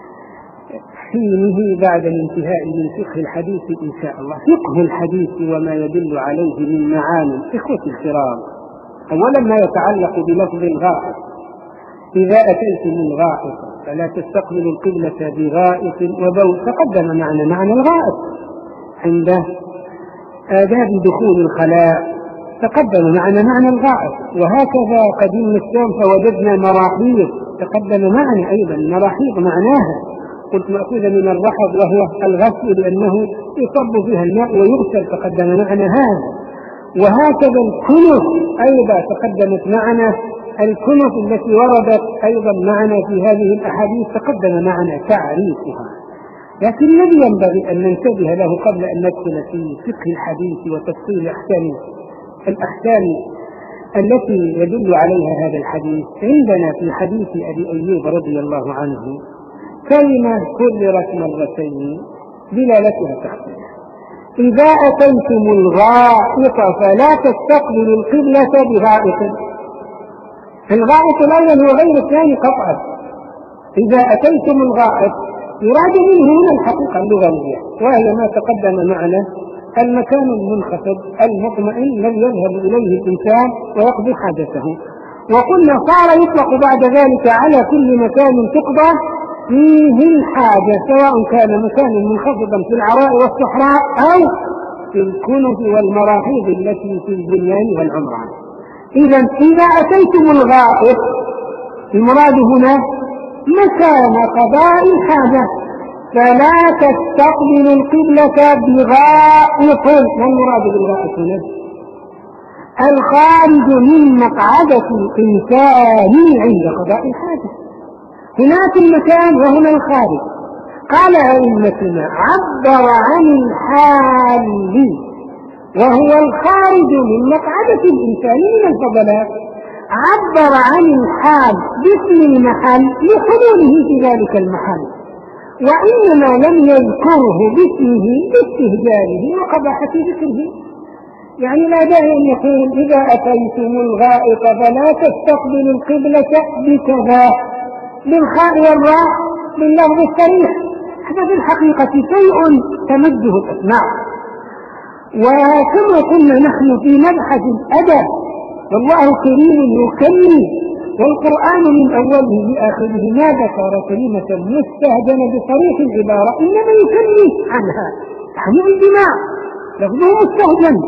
حينه بعد الانتهاء من فقه الحديث إن شاء الله. فقه الحديث وما يدل عليه من معاني. إخوتي الكرام، أولا ما يتعلق بلفظ الغائط: إذا أتيتم الغائط فلا تستقبلوا القبلة بغائط وبول. تقدم معنا معنى الغائط عند آداب دخول الخلاء، تقدم معنا معنى الغائط. وهكذا قدمنا الشام فوجدنا مراحيض، تقدم معنا أيضا مراحيض معناها قلت مأخوذة من الرحض وهو الغسل لأنه يصب فيها الماء ويغسل، تقدم معنا هذا. وهكذا الكنف أيضا تقدمت معنا، الكنف التي وردت أيضا معنا في هذه الأحاديث تقدم معنا تعريفها. لكن الذي ينبغي أن ننتبه له قبل أن ندخل في فقه الحديث وتفصيل أحكام الأحكام التي يدل عليها هذا الحديث، عندنا في حديث أبي أيوب رضي الله عنه كلمة كررت مرتين دلالتها تحتها: إذا أتيتم الغائط فلا تستقبلوا القبلة بغائط. الغائط الأول هو غير الثاني قطعا. إذا أتيتم الغائط يراد منه من الحقيقة اللغوية، وهي ما تقدم معنا: المكان المنخفض المطمئن الذي يذهب إليه الإنسان ويقضي حاجته. وقلنا صار يطلق بعد ذلك على كل مكان تقضى فيه الحاجة، سواء كان مكانا منخفضا في العراء والصحراء أو في الكنف والمراحيض التي في البنيان والعمران. إذا إذا أتيتم الغائط المراد هنا مكان قضاء الحاجة فلا تستقبلوا القبلة بغائط. ما المراد بالغائط هنا؟ الخارج من مقعدة الإنسان عند قضاء الحاجة. هناك المكان وهنا الخارج. قال أئمتنا عبر عن الحال وهو الخارج من مقعدة الإنسان من الفضلات، عبر عن الحال باسم المحل لحلوله في ذلك المحل. وإنما لم يذكره باسمه لاستهجانه وقباحة ذكره. يعني لا داعي أن يقول إذا أتيتم الغائط فلا تستقبلوا القبلة بكذا بالخاء والراء باللفظ الصريح. هذا في الحقيقة شيء تمده الأسماع. وكما قلنا نحن في مبحث الأدب، والله كريم يكرم، والقرآن من أوله لآخره ما ذكر كلمة مستهجنة بصريح العبارة إنما يكرم عنها، يعني الجماع لفظه مستهجن.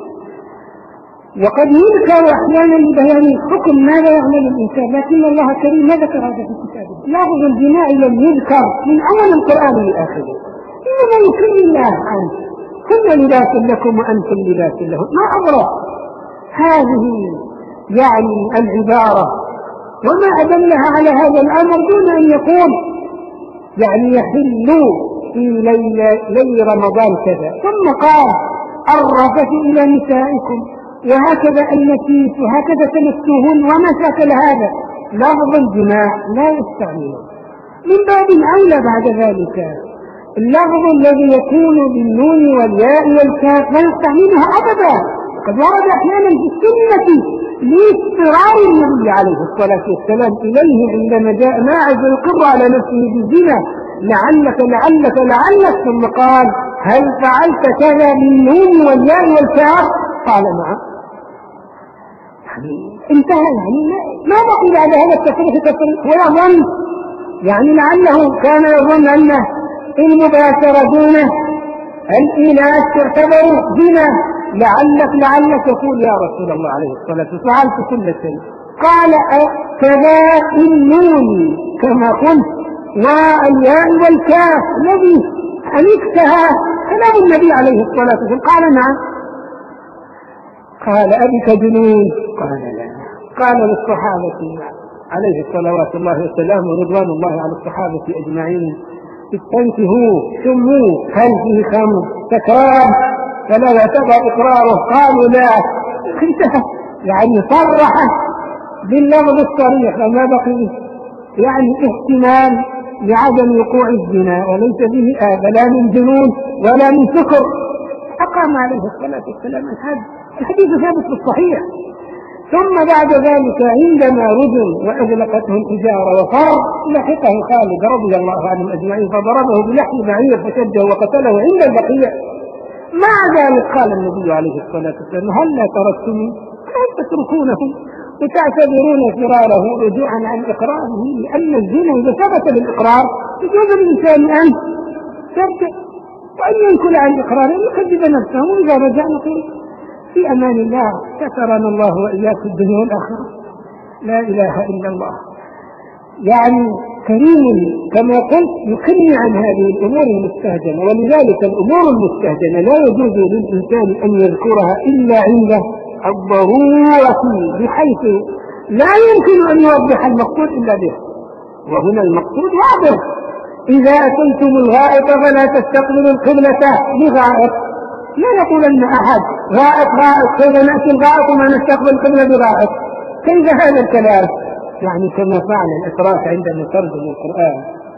وقد يذكر أحيانا لبيان الحكم ماذا يعمل الإنسان، لكن الله كريم ما ذكر هذا في كتابه. لفظ الجماع لم يذكر من أول القرآن لآخره، إنما يكرم الله عنه. كن لباس لكم وأنتم لباس لهم، ما أبرأ هذه يعني العبارة وما أدلها على هذا الأمر دون أن يقول يعني يحل في ليل, ليل رمضان كذا، ثم قال الرفث إلى نسائكم وهكذا النسيس وهكذا تمسوهن وما شاكل هذا. لفظ الجماع لا يستعمله. من باب أولى بعد ذلك اللفظ الذي يكون بالنون والياء والكاف لا يستعملها أبدا. قد ورد أحيانا في السنة لاضطرار النبي عليه الصلاة والسلام إليه عندما جاء ماعز يقر على نفسه بالزنا لعلك لعلك لعلك ثم قال هل فعلت كذا بالنون والياء والكاف؟ قال نعم. يعني انتهى، يعني ما بقي بعد هذا التصريح تصريح. ويظن يعني لعله كان يظن أن المباشرة دون الإيلاء تعتبر زنا. لعلك لعلك تقول يا رسول الله عليه الصلاة والسلام فعلت كل شيء. قال كذا النون كما قلت والياء والكاف الذي أنكتها كلام النبي عليه الصلاة والسلام. قال نعم. قال أبك جنون؟ قال لا. قال للصحابة عليه الصلوات الله والسلام ورضوان الله على الصحابة أجمعين استنتهوا سموا هل فيه خمر سكران فلا يعتبر إقراره؟ قالوا لا. انتهى، يعني صرح باللفظ الصريح فما بقي يعني احتمال لعدم وقوع الزنا وليس به آبا لا من جنون ولا من سكر. أقام عليه الصلاة والسلام الحد. الحديث ثابت في الصحيح. ثم بعد ذلك عندما رجل وأغلقته الحجارة وفر لحقه خالد رضي الله عنهم أجمعين فضربه بلحم بعير فشده وقتله عند البقيع. مع ذلك قال النبي عليه الصلاة والسلام هل لا تركتني؟ هل تتركونه وتعتبرون فراره رجوعا عن إقراره؟ لأن الزنا إذا ثبت بالإقرار يجوز للإنسان أن يرجع وأن ينكل عن إقراره ويكذب نفسه. وإذا رجع نقول في أمان الله سترنا الله وإياك الدنيا والآخرة. لا إله إلا الله. يعني كريم كما قلت يكرم عن هذه الأمور المستهجنة. ولذلك الأمور المستهجنة لا يجوز للإنسان أن يذكرها إلا عند الضرورة بحيث لا يمكن أن يوضح المقصود إلا به. وهنا المقصود واضح. إذا أتيتم الغائط فلا تستقبلوا القبلة بغائط. لا يقول أن أحد غائط غائط كيف نأتي الغائط وما نستقبل القبلة بغائط. كيف هذا الكلام؟ يعني كما فعل الإسراف عندما ترجموا القرآن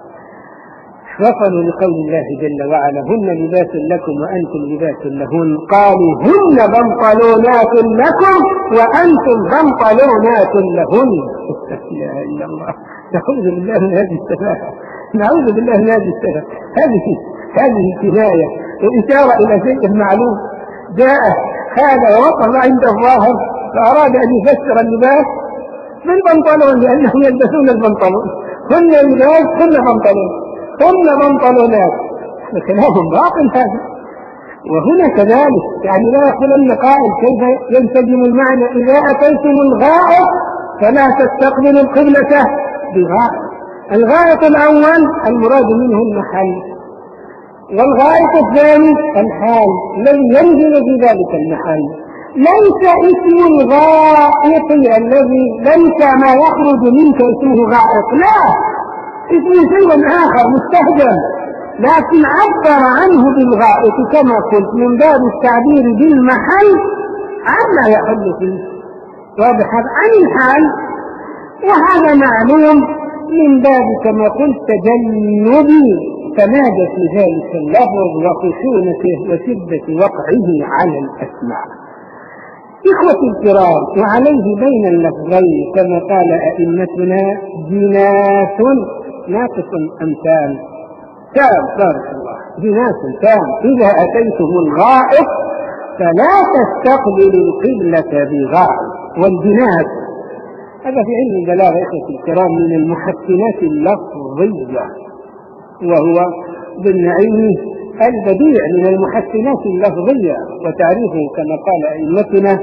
وصلوا لقول الله جل وعلا هن لباس لكم وأنتم لباس لهن. قالوا هن بنطلونات لكم وأنتم بنطلونات لهن. لا إله إلا الله. نعوذ بالله من هذه السفاهة. نعوذ بالله من هذه السفاهة. هذه هذه كناية وإشارة إلى شيء معلوم. جاء هذا ووقف عند الظاهر فأراد أن يفسر اللباس بالبنطلون لأنهم يلبسون البنطلون. هن لباس هن بنطلون هن بنطلونات. كلام باطل هذا. وهنا كذلك يعني لا يقولن قائل كيف ينسجم المعنى إذا أتيتم الغائط فلا تستقبلوا القبلة بغائط. الغائط الأول المراد منه المحل، والغائط الثاني الحال الذي ينزل في ذلك المحل. ليس اسم الغائط الذي ليس ما يخرج منك اسمه غائط، لا، اسم شيء آخر مستهجن لكن عبر عنه بالغائط كما قلت من باب التعبير بالمحل عما يحل فيه. واضح عن الحال. وهذا معلوم من باب كما قلت تجنب تمادى في ذلك اللفظ وخشونته وشدة وقعه على الأسماع. إخوتي الكرام، وعليه بين اللفظين كما قال أئمتنا جناس ناقص أمثال تام، بارك الله، جناس تام. إذا أتيتم الغائط فلا تستقبلوا القبلة بغائط. والجناس هذا في علم البلاغة إخوتي الكرام من المحسنات اللفظية، وهو ضمن علمه البديع من المحسنات اللفظية، وتعريفه كما قال أئمتنا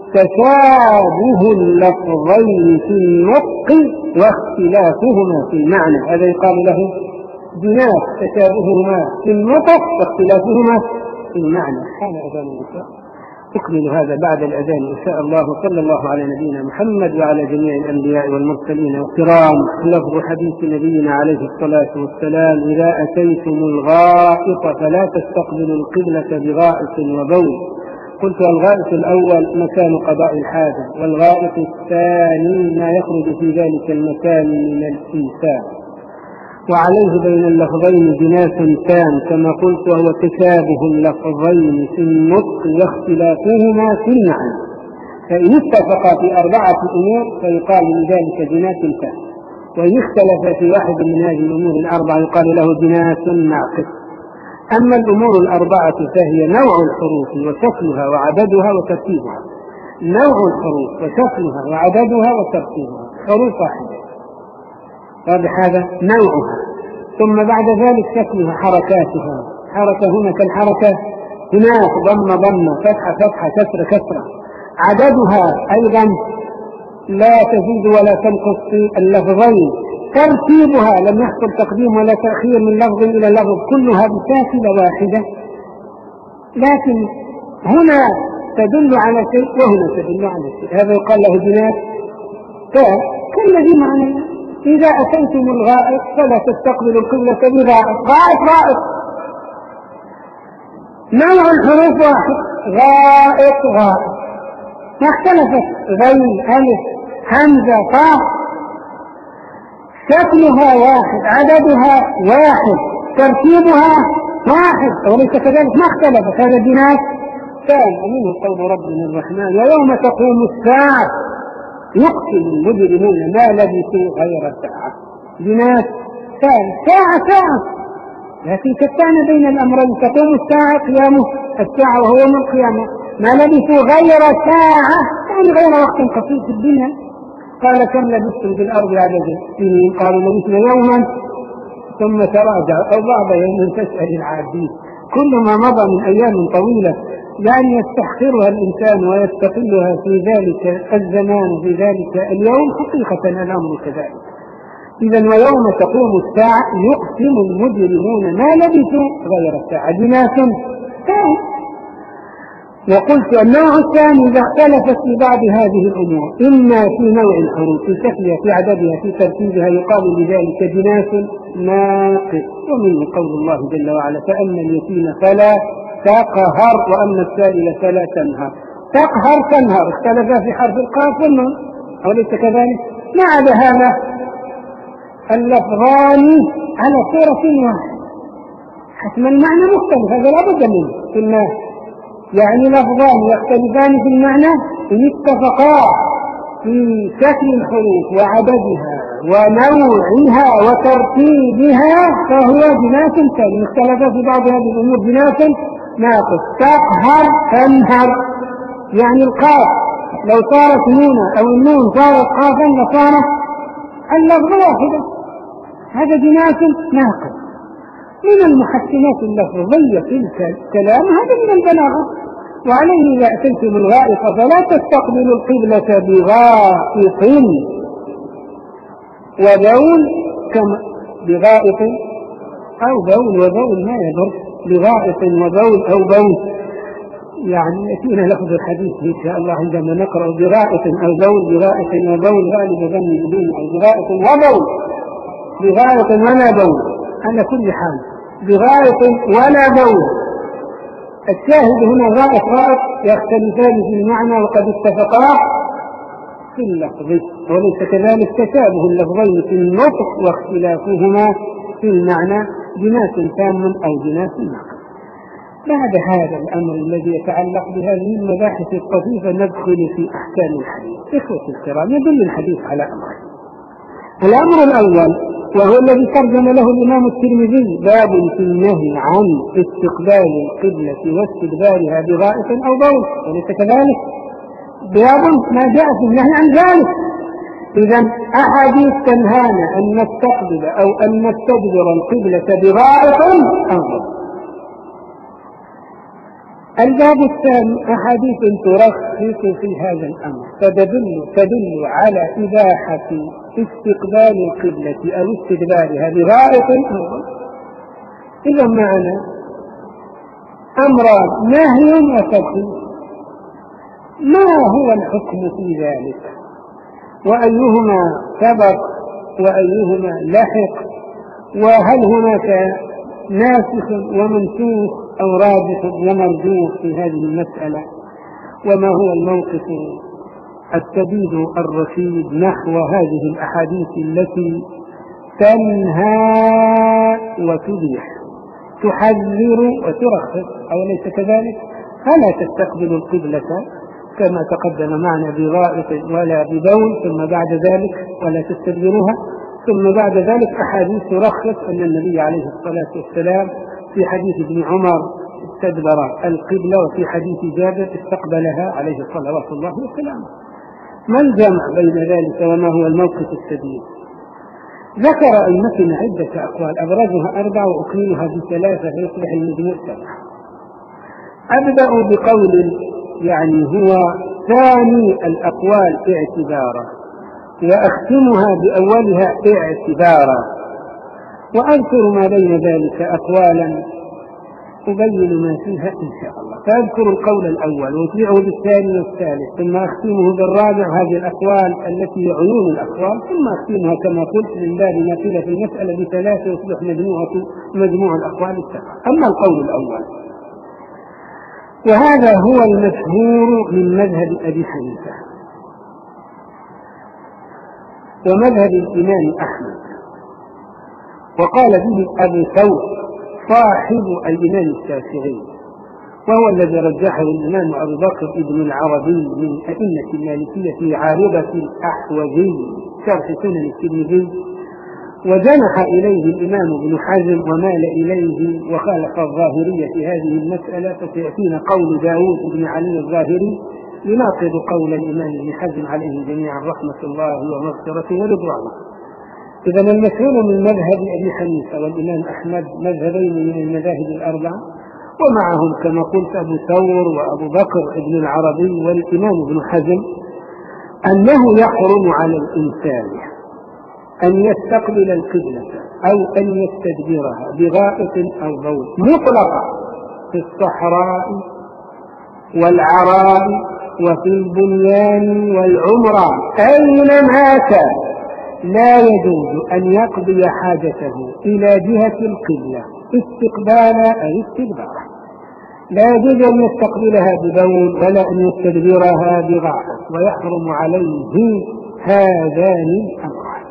تشابه اللفظين في النطق واختلافهما في المعنى. هذا يقال له جناس، تشابههما في النطق واختلافهما في المعنى. حان أذان العشاء، أكمل هذا بعد الأذان إن شاء الله. صلى الله على نبينا محمد وعلى جميع الأنبياء والمرسلين والكرام. لفظ حديث نبينا عليه الصلاة والسلام: إذا أتيتم الغائط فلا تستقبلوا القبلة بغائط وبول. قلت الغائط الأول مكان قضاء الحاجة، والغائط الثاني ما يخرج في ذلك المكان من الإنسان. وعليه بين اللفظين جناس تام كما قلت، وهو تشابه اللفظين في النطق واختلافهما في المعنى. فإن اتفقا في أربعة أمور فيقال لذلك جناس تام، وإن اختلف في واحد من هذه الأمور الأربعة يقال له جناس ناقص. أما الأمور الأربعة فهي نوع الحروف وشكلها وعددها وترتيبها. نوع الحروف وشكلها وعددها وترتيبها، حروف واحدة واضح هذا نوعها. ثم بعد ذلك شكلها، حركاتها، حركة هنا كالحركة هناك، ضم ضم، فتحة فتحة، كسرة كسرة. عددها أيضا لا تزيد ولا تنقص في اللفظين. ترتيبها لم يحصل تقديم ولا تأخير من لفظ إلى لفظ، كلها بساكنة واحدة، لكن هنا تدل على شيء وهنا تدل على شيء. هذا يقال له جناس تام كالذي معنى إذا أتيتم الغائط فلا تستقبلوا القبلة بغائط. غائط غائط، نوع الحروف واحد، غائط غائط، ما اختلفت، غين ألف همزة طاء، شكلها واحد، عددها واحد، ترتيبها واحد، وليس كذلك ما اختلفت. هذا جناس تام. ومنه قول ربنا الرحمن: ويوم تقوم الساعة يقسم المجرمون ما لبثوا غير ساعة. جناس تام، ساعة ساعة، لكن كتان بين الأمرين. تقوم الساعة قيامه الساعة وهو من القيامة، ما لبثوا غير ساعة يعني غير وقت قصير في الدنيا. قال: كم لبثتم في الأرض عدد سنين؟ قالوا: لبثنا يوما ثم تراجع، أو بعض يوم تسأل العادين. كل ما مضى من أيام طويلة يعني يستحقرها الإنسان ويستقلها في ذلك الزمان في ذلك اليوم، حقيقة الأمر كذلك. إذا ويوم تقوم الساعة يقسم المجرمون ما لبثوا غير الساعة. جناس تام. وقلت النوع الثاني إذا اختلفت في بعض هذه الأمور، إما في نوع الحروف، في شكلها، في عددها، في ترتيبها، يقال لذلك جناس ناقص. ومن قول الله جل وعلا: فأما اليتيم فلا تقهر وأما السائل فلا تنهر. تقهر تنهر اختلفا في حرف القاف والنون، أوليس كذلك؟ ما عدا هذا اللفظان على صورة واحدة، حتما المعنى مختلف، هذا لا بد منه في الناس. يعني لفظان يختلفان في المعنى إن اتفقا في شكل الحروف وعددها ونوعها وترتيبها فهو جناس تام. اختلفا في بعض هذه الأمور جناس ناقص. تقهر تنهر، يعني القاف لو صارت نونا أو النون صارت قافا لصارت اللفظ واحدة. هذا جناس ناقص من المحسنات اللفظية في الكلام، هذا من البلاغة. وعليه إذا أتيتم الغائط فلا تستقبلوا القبلة بغائط وبول، كما بغائط أو بول وبول ما يضر، بغائط وبول أو بول، يعني يأتينا لفظ الحديث إن شاء الله عندما نقرأ بغائط أو بول. بغائط وبول غالب ظن الدين، أو بغائط وبول، بغائط ولا بول على كل حال، بغائط ولا بول. الشاهد هنا غائط غائط يختلفان في المعنى وقد اتفقا في اللفظ، وليس كذلك تشابه اللفظين في النطق واختلافهما في المعنى. جناس تام أو جناس ناقص. بعد هذا الأمر الذي يتعلق بهذه المباحث الطفيفة ندخل في أحكام الحديث. إخوة الكرام، يدل الحديث على أمرين. الأمر الأول وهو الذي ترجم له الإمام الترمذي: باب في النهي عن استقبال القبلة واستدبارها بغائط أو بول، وليس كذلك؟ باب ما جاء في النهي عن ذلك. إذن أحاديث تنهانا أن نستقبل أو أن نستدبر القبلة بغائط أو بول. الباب الثاني أحاديث ترخص في هذا الأمر، فتدل تدل على إباحة استقبال القبلة أو استدبارها بغائط أو بول. إذا معنا أمران: نهي وترخيص. ما هو الحكم في ذلك؟ وأيهما سبق وأيهما لحق؟ وهل هناك ناسخ ومنسوخ أو راجح ومرجوح في هذه المسألة؟ وما هو الموقف السديد الرشيد نحو هذه الأحاديث التي تنهى وتبيح، تحذر وترخص، أو ليس كذلك؟ فلا تستقبل القبلة كما تقدم معنا بغائط ولا ببول، ثم بعد ذلك ولا تستدبرها، ثم بعد ذلك أحاديث ترخص أن النبي عليه الصلاة والسلام في حديث ابن عمر استدبر القبلة، وفي حديث جابر استقبلها عليه الصلاة الله وسلامه. ما الجمع بين ذلك وما هو الموقف السديد؟ ذكر أئمتنا عدة أقوال، أبرزها أربعة وأكملها بثلاثة فيصبح المجموع سبعة. أبدأ بقول يعني هو ثاني الأقوال اعتبارا، وأختمها بأولها اعتبارا، وأذكر ما بين ذلك أقوالا أبين ما فيها إن شاء الله. فأذكر القول الأول وأتبعه بالثاني والثالث، ثم أختمه بالرابع هذه الأقوال التي عيون الأقوال، ثم أختمها كما قلت من باب نافلة في المسألة بثلاثة وتصبح مجموعة مجموع الأقوال السبعة. أما القول الأول، وهذا هو المشهور من مذهب أبي حنيفة ومذهب الإمام أحمد، وقال به أبو ثور صاحب الإمام الشافعي، وهو الذي رجحه الإمام أبو بكر ابن العربي من أئمة المالكية في عارضة الأحوذي شرح سنن الترمذي، وجنح إليه الإمام ابن حزم ومال إليه وخالف الظاهرية في هذه المسألة، فسيأتينا قول داود بن علي الظاهري يناقض قول الإمام ابن حزم عليه جميعا رحمة الله ومغفرته ورضوانه. إذن المشهور من مذهب أبي حنيفة والإمام أحمد مذهبين من المذاهب الأربعة، ومعهم كما قلت أبو ثور وأبو بكر ابن العربي والإمام ابن حزم، أنه يحرم على الإنسان أن يستقبل القبلة أو أن يستدبرها بغائط أو بول مطلقا في الصحراء والعراء وفي البنيان والعمران أينما كان. لا يجوز أن يقضي حاجته إلى جهة القبلة استقبالا أو استدبارا، لا يجوز أن يستقبلها ببول ولا أن يستدبرها بغائط، ويحرم عليه هذان الأمران.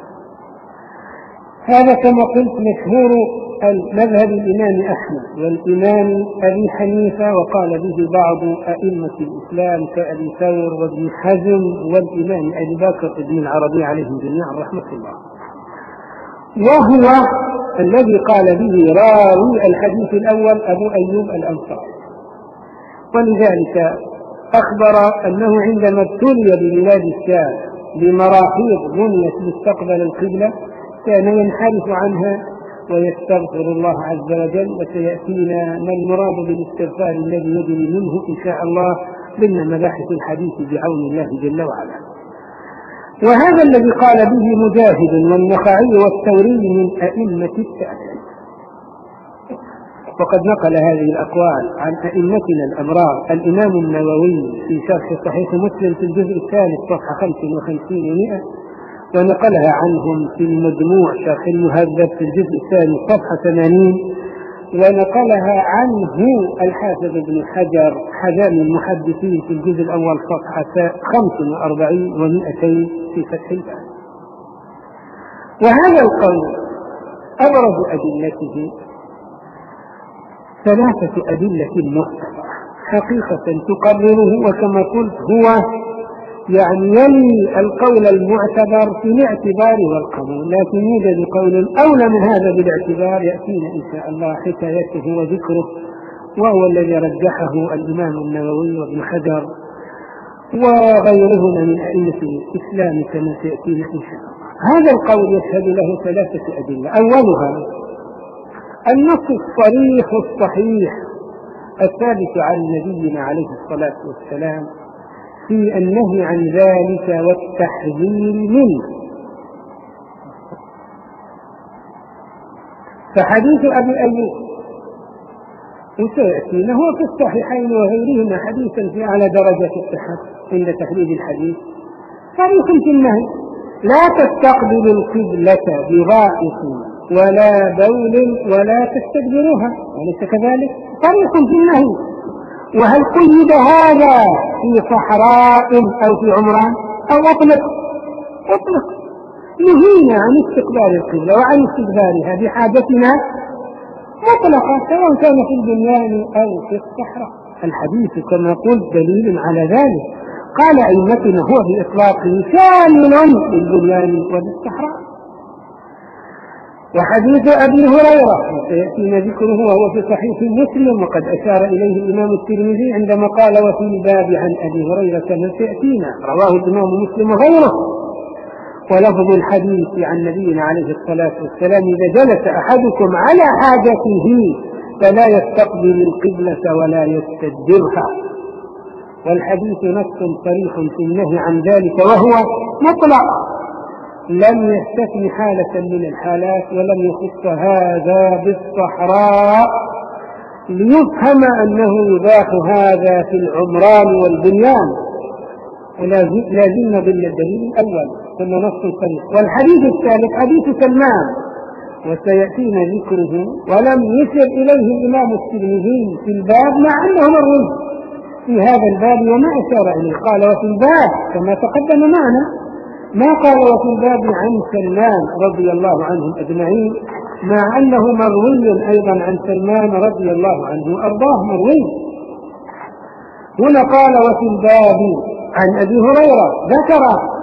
هذا كما قلت مشهور المذهب الإمام أحمد والإمام أبي حنيفة، وقال به بعض أئمة الإسلام كأبي ثور وابن حزم والإمام أبي بكر بن العربي عليهم جميعا رحمة الله، وهو الذي قال به راوي الحديث الأول أبو أيوب الأنصاري. ولذلك أخبر أنه عندما ابتلي ببلاد الشام بمراحيض بنيت مستقبل القبلة كان ينحرف عنها ويستغفر الله عز وجل، وسيأتينا ما المراد بالاستغفار الذي يجري منه إن شاء الله ضمن مباحث الحديث بعون الله جل وعلا. وهذا الذي قال به مجاهد والنخعي والثوري من أئمة التابعين، وقد نقل هذه الأقوال عن أئمتنا الأبرار الإمام النووي في شرح صحيح مسلم في الجزء الثالث صفحة خمس وخمسين ومئة، ونقلها عنهم في المجموع شرح المهذب في الجزء الثاني صفحة ثمانين، ونقلها عنه الحافظ ابن حجر حزام المحدثين في الجزء الأول صفحة خمس وأربعين ومئتين في فتح الباري. وهذا القول أبرز أدلته ثلاثة أدلة معتبرة حقيقة تقرره، وكما قلت هو يعني يلي القول المعتبر في الاعتبار والقبول، لكن يوجد قول أولى من هذا بالاعتبار يأتينا إن شاء الله حكايته وذكره، وهو الذي رجحه الإمام النووي وابن حجر وغيرهما من أئمة الإسلام كما سيأتينا إن شاء الله. هذا القول يشهد له ثلاثة أدلة. أولها النص الصريح الصحيح الثابت عن نبينا عليه الصلاة والسلام في النهي عن ذلك والتحذير منه. فحديث أبي أيوب وسيأتينا هو في الصحيحين وغيرهما حديثا في أعلى درجة الصحة عند تحديد الحديث، صريح في النهي: لا تستقبلوا القبلة بغائط ولا بول ولا تستدبروها، أليس كذلك؟ صريح في النهي. وهل قيد هذا في صحراء أو في عمران أو أطلق؟ أطلق. نهينا عن استقبال القبلة وعن استدبارها بحاجتنا مطلقا سواء كان في البنيان أو في الصحراء. الحديث كما قلت دليل على ذلك. قال أئمتنا هو بإطلاقه شامل للبنيان وللصحراء. وحديث أبي هريرة سيأتينا ذكره وهو في صحيح مسلم، وقد أشار إليه الإمام الترمذي عندما قال: وفي الباب عن أبي هريرة كما سيأتينا، رواه الإمام مسلم وغيره. ولفظ الحديث عن نبينا عليه الصلاة والسلام: إذا جلس أحدكم على حاجته فلا يستقبل القبلة ولا يستدبرها. والحديث نص صريح في النهي عن ذلك، وهو مطلق، لم يستثن حالة من الحالات ولم يخص هذا بالصحراء ليفهم أنه يباح هذا في العمران والبنيان. لازلنا بالدليل الأول ثم نص صريح. والحديث الثالث حديث سلمان وسيأتينا ذكره، ولم يشر إليه الإمام الترمذي في الباب مع أنه مروي في هذا الباب وما أشار إليه. قال: وفي الباب كما تقدم معنا، ما قال وفي الباب عن سلمان رضي الله عنهم أجمعين، مع أنه مروي أيضا عن سلمان رضي الله عنه وأرضاه مروي. هنا قال: وفي الباب عن أبي هريرة، ذكر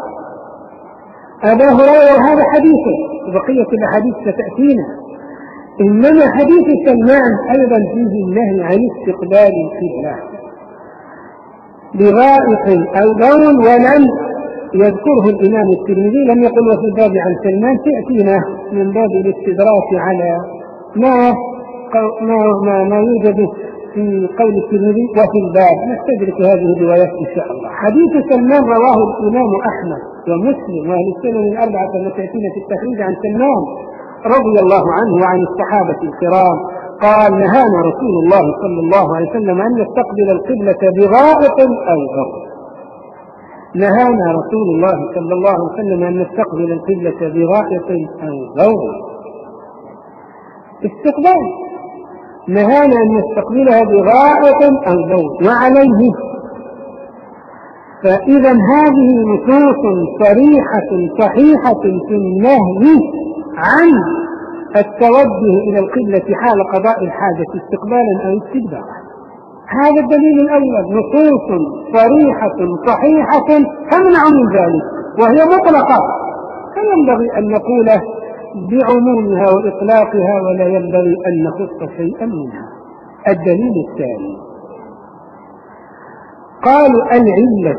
أبا هريرة هذا حديثه، وبقية الأحاديث ستأتينا. إنما حديث سلمان أيضا فيه النهي عن استقبال القبلة بغائط أو بول، ولم يذكره الإمام الترمذي، لم يقل وفي الباب عن سلمان. تأتينا من باب الاستدراك على ما ما ما يوجد في قول الترمذي وفي الباب، نستدرك هذه الروايات إن شاء الله. حديث سلمان رواه الإمام أحمد ومسلم وأهل السنن الأربعة كما تأتينا في التخريج عن سلمان رضي الله عنه وعن الصحابة الكرام قال: نهانا رسول الله صلى الله عليه وسلم أن نستقبل القبلة بغائط أو بول. نهانا رسول الله صلى الله عليه وسلم أن نستقبل القبلة بغائط أو بول. استقبال، نهانا أن نستقبلها بغائط أو بول وعليه. فإذا هذه نصوص صريحة صحيحة في النهي عن التوجه إلى القبلة حال قضاء الحاجة استقبالا أو استدبارا. هذا الدليل الأول، نصوص صريحة صحيحة تمنع من ذلك وهي مطلقة، فينبغي أن نقول بعمومها وإطلاقها ولا ينبغي أن نخص شيئا منها. الدليل الثاني قالوا: العلة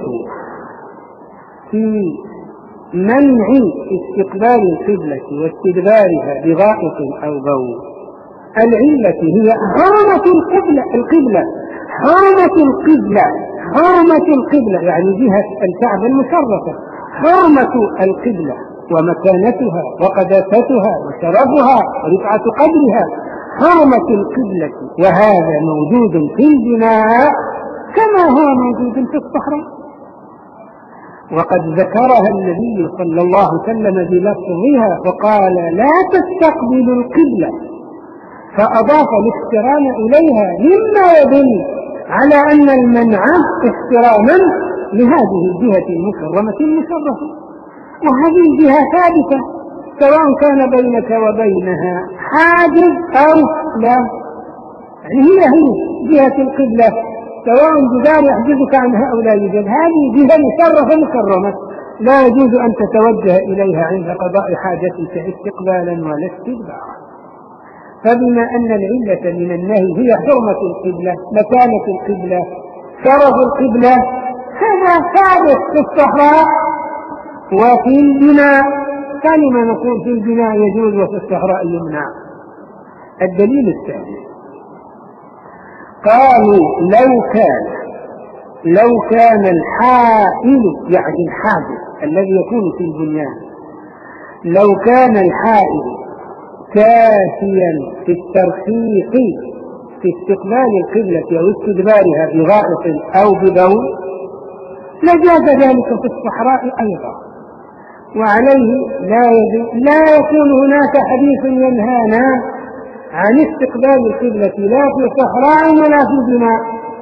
في منع استقبال القبلة واستدبارها بغائط أو بول، العلة هي حرمة القبلة القبلة حرمة القبلة حرمة القبلة يعني جهة الكعبة المشرفة، حرمة القبلة ومكانتها وقداستها وشرفها ورفعة قدرها، حرمة القبلة، وهذا موجود في البناء كما هو موجود في الصحراء. وقد ذكرها النبي صلى الله عليه وسلم بلفظها وقال: لا تستقبلوا القبلة، فأضاف الاحترام إليها مما يدل على أن المنع احتراما لهذه الجهة المكرمة المشرفة، وهذه الجهة ثابتة سواء كان بينك وبينها حاجز أو لا. يعني هي هي جهة القبلة، سواء جدار يحجزك عنها أو لا يوجد، هذه جهة مشرفة مكرمة لا يجوز أن تتوجه إليها عند قضاء حاجتك استقبالا ولا استدبارا. فبما أن العلة من النهي هي حرمة القبلة، مكانة القبلة، شرف القبلة، هذا ثابت في الصحراء وفي البناء، كلمة نقول في البناء يجوز وفي الصحراء يمنع. الدليل الثاني قالوا لو كان لو كان الحائل، يعني الحاجز الذي يكون في البنيان، لو كان الحائل كافيا في الترخيص في استقبال القبلة أو استدبارها بغائط أو ببول لجاز ذلك في الصحراء أيضا. وعليه لا, لا يكون هناك حديث ينهانا عن استقبال القبلة لا في صحراء ولا في بناء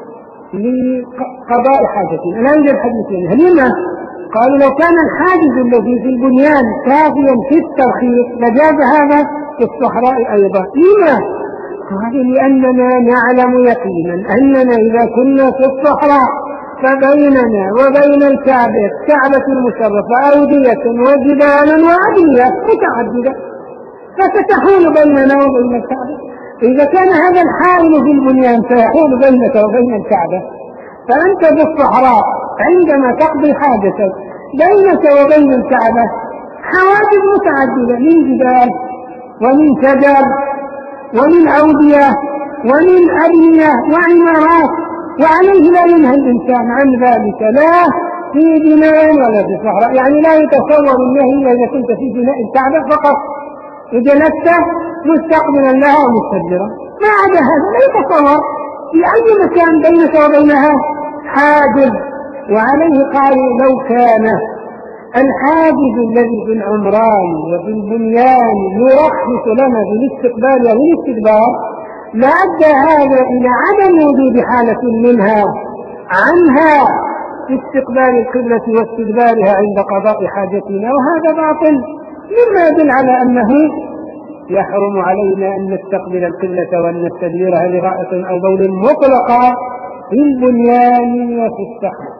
لقضاء حاجتنا، لا يوجد حديث ينهى. لما؟ قالوا لو كان الحاجز الذي في البنيان كافيا في الترخيص لجاز هذا في الصحراء أيضا. لما؟ قالوا لأننا نعلم يقينا أننا إذا كنا في الصحراء فبيننا وبين الكعبة الكعبة المشرفة أودية وجبال وأبنية متعددة فتتحول بيننا وبين الكعبة. إذا كان هذا الحائل في البنيان سيحول بينك وبين الكعبة، فأنت في الصحراء عندما تقضي حاجتك بينك وبين الكعبة حواجز متعددة من جبال ومن شجر ومن أودية ومن أبنية وعمارات، وعليه لا ينهى الإنسان عن ذلك لا في بناء ولا في صحراء. يعني لا يتصور النهي إذا كنت في بناء الكعبة فقط وجلست مستقبلا لها ومستدبرا، ما عدا هذا لا يتصور في أي مكان بينك وبينها حاجز. وعليه قالوا لو كان الحاجز الذي في العمران وفي البنيان يرخص لنا بالاستقبال والاستدبار لأدى هذا إلى عدم وجود حالة منها عنها في استقبال القبلة واستدبارها عند قضاء حاجتنا، وهذا باطل، مما يدل على أنه يحرم علينا أن نستقبل القبلة وأن نستدبرها لغائط أو بول مطلقا في البنيان وفي الصحراء.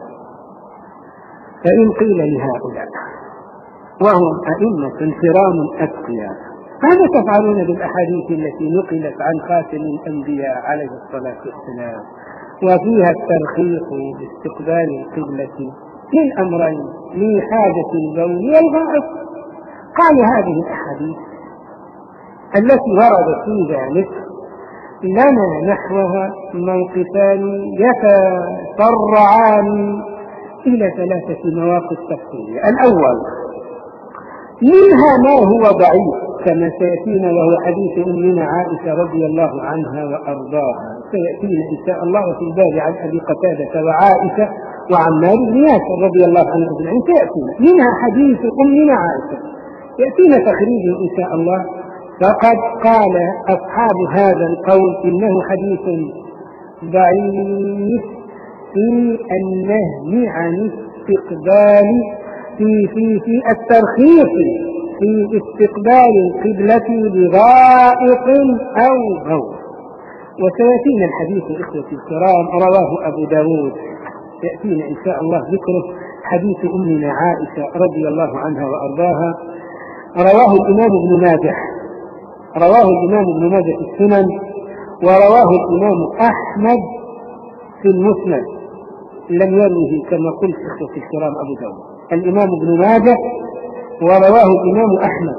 فإن قيل لهؤلاء وهم أئمة كرام أتقياء ماذا تفعلون بالأحاديث التي نقلت عن خاتم الأنبياء عليه الصلاة والسلام وفيها الترخيص باستقبال القبلة في الأمرين لحاجة البول والغائط؟ قال هذه الأحاديث التي وردت في ذلك لنا نحوها موقفان يتفرعان إلى ثلاثة مواقف تفصيلية. الأول منها ما هو ضعيف كما سيأتينا وهو حديث أمنا عائشة رضي الله عنها وأرضاها، سيأتينا إن شاء الله في الباب عن أبي قتادة وعائشة وعمار بن ياسر رضي الله عنه أجمعين سيأتينا منها حديث أمنا عائشة يأتينا تخريجه إن شاء الله. فقد قال أصحاب هذا القول إنه حديث ضعيف في النهي عن استقبال في في في الترخيص في استقبال القبلة بغائط أو بول. وسيأتينا الحديث إخوتي الكرام رواه أبو داود، يأتينا إن شاء الله ذكره حديث أمنا عائشة رضي الله عنها وأرضاها، رواه الإمام ابن ماجه رواه الإمام ابن ماجه في السنن، ورواه الإمام أحمد في المسند، لم يروه كما قلت إخوتي الكرام أبو داود، الإمام ابن ماجه ورواه الإمام أحمد.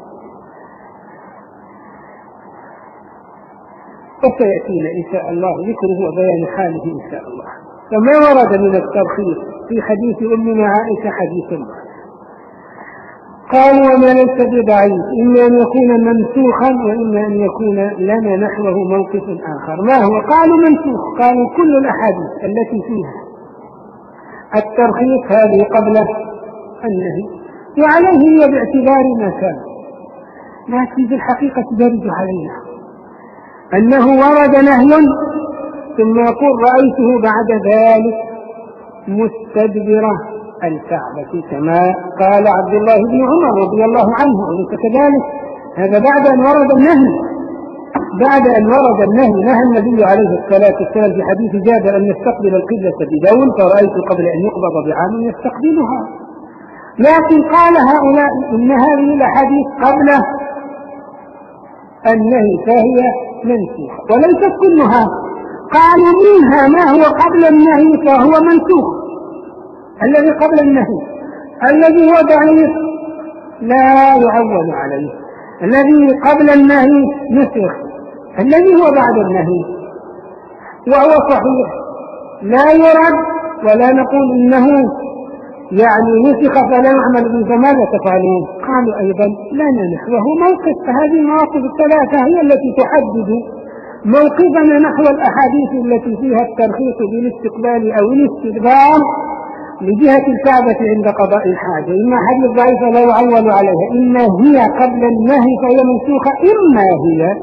وسيأتينا إن شاء الله ذكره وبيان حاله إن شاء الله. فما ورد من الترخيص في حديث أمنا عائشة حديث الله. قالوا وما ليس بضعيف، إما أن يكون منسوخا وإما أن يكون لنا نحوه موقف آخر. ما هو؟ قالوا منسوخ، قالوا كل الأحاديث التي فيها الترخيص هذه قبل النهي، وعليه هي باعتبار ما كان، لكن في الحقيقة درج علينا أنه ورد نهي ثم يقول رأيته بعد ذلك مستدبرة الكعبة كما قال عبد الله بن عمر رضي الله عنه، أليس كذلك؟ هذا بعد أن ورد النهي بعد أن ورد النهي نهى النبي عليه الصلاة والسلام في حديث جابر أن يستقبل القبلة بدون، فرأيت قبل أن يقبض بعام يستقبلها. لكن قال هؤلاء إن هذه الأحاديث قبل النهي فهي منسوخة، وليست كلها. قالوا منها ما هو قبل النهي فهو منسوخ. الذي قبل النهي الذي هو ضعيف لا يعول عليه، الذي قبل النهي نسخ، الذي هو بعد النهي وهو صحيح لا يرد، ولا نقول إنه يعني نسخ فلا يعمل به. فماذا تفعلون؟ قالوا أيضا لنا نحوه موقف. فهذه المواقف الثلاثة هي التي تحدد موقفنا نحو الأحاديث التي فيها الترخيص بالاستقبال أو الاستدبار لجهة الكعبة عند قضاء الحاجة. إما حديث ضعيفة لا يعول عليها، إما هي قبل النهي فهي منسوخة، إما هي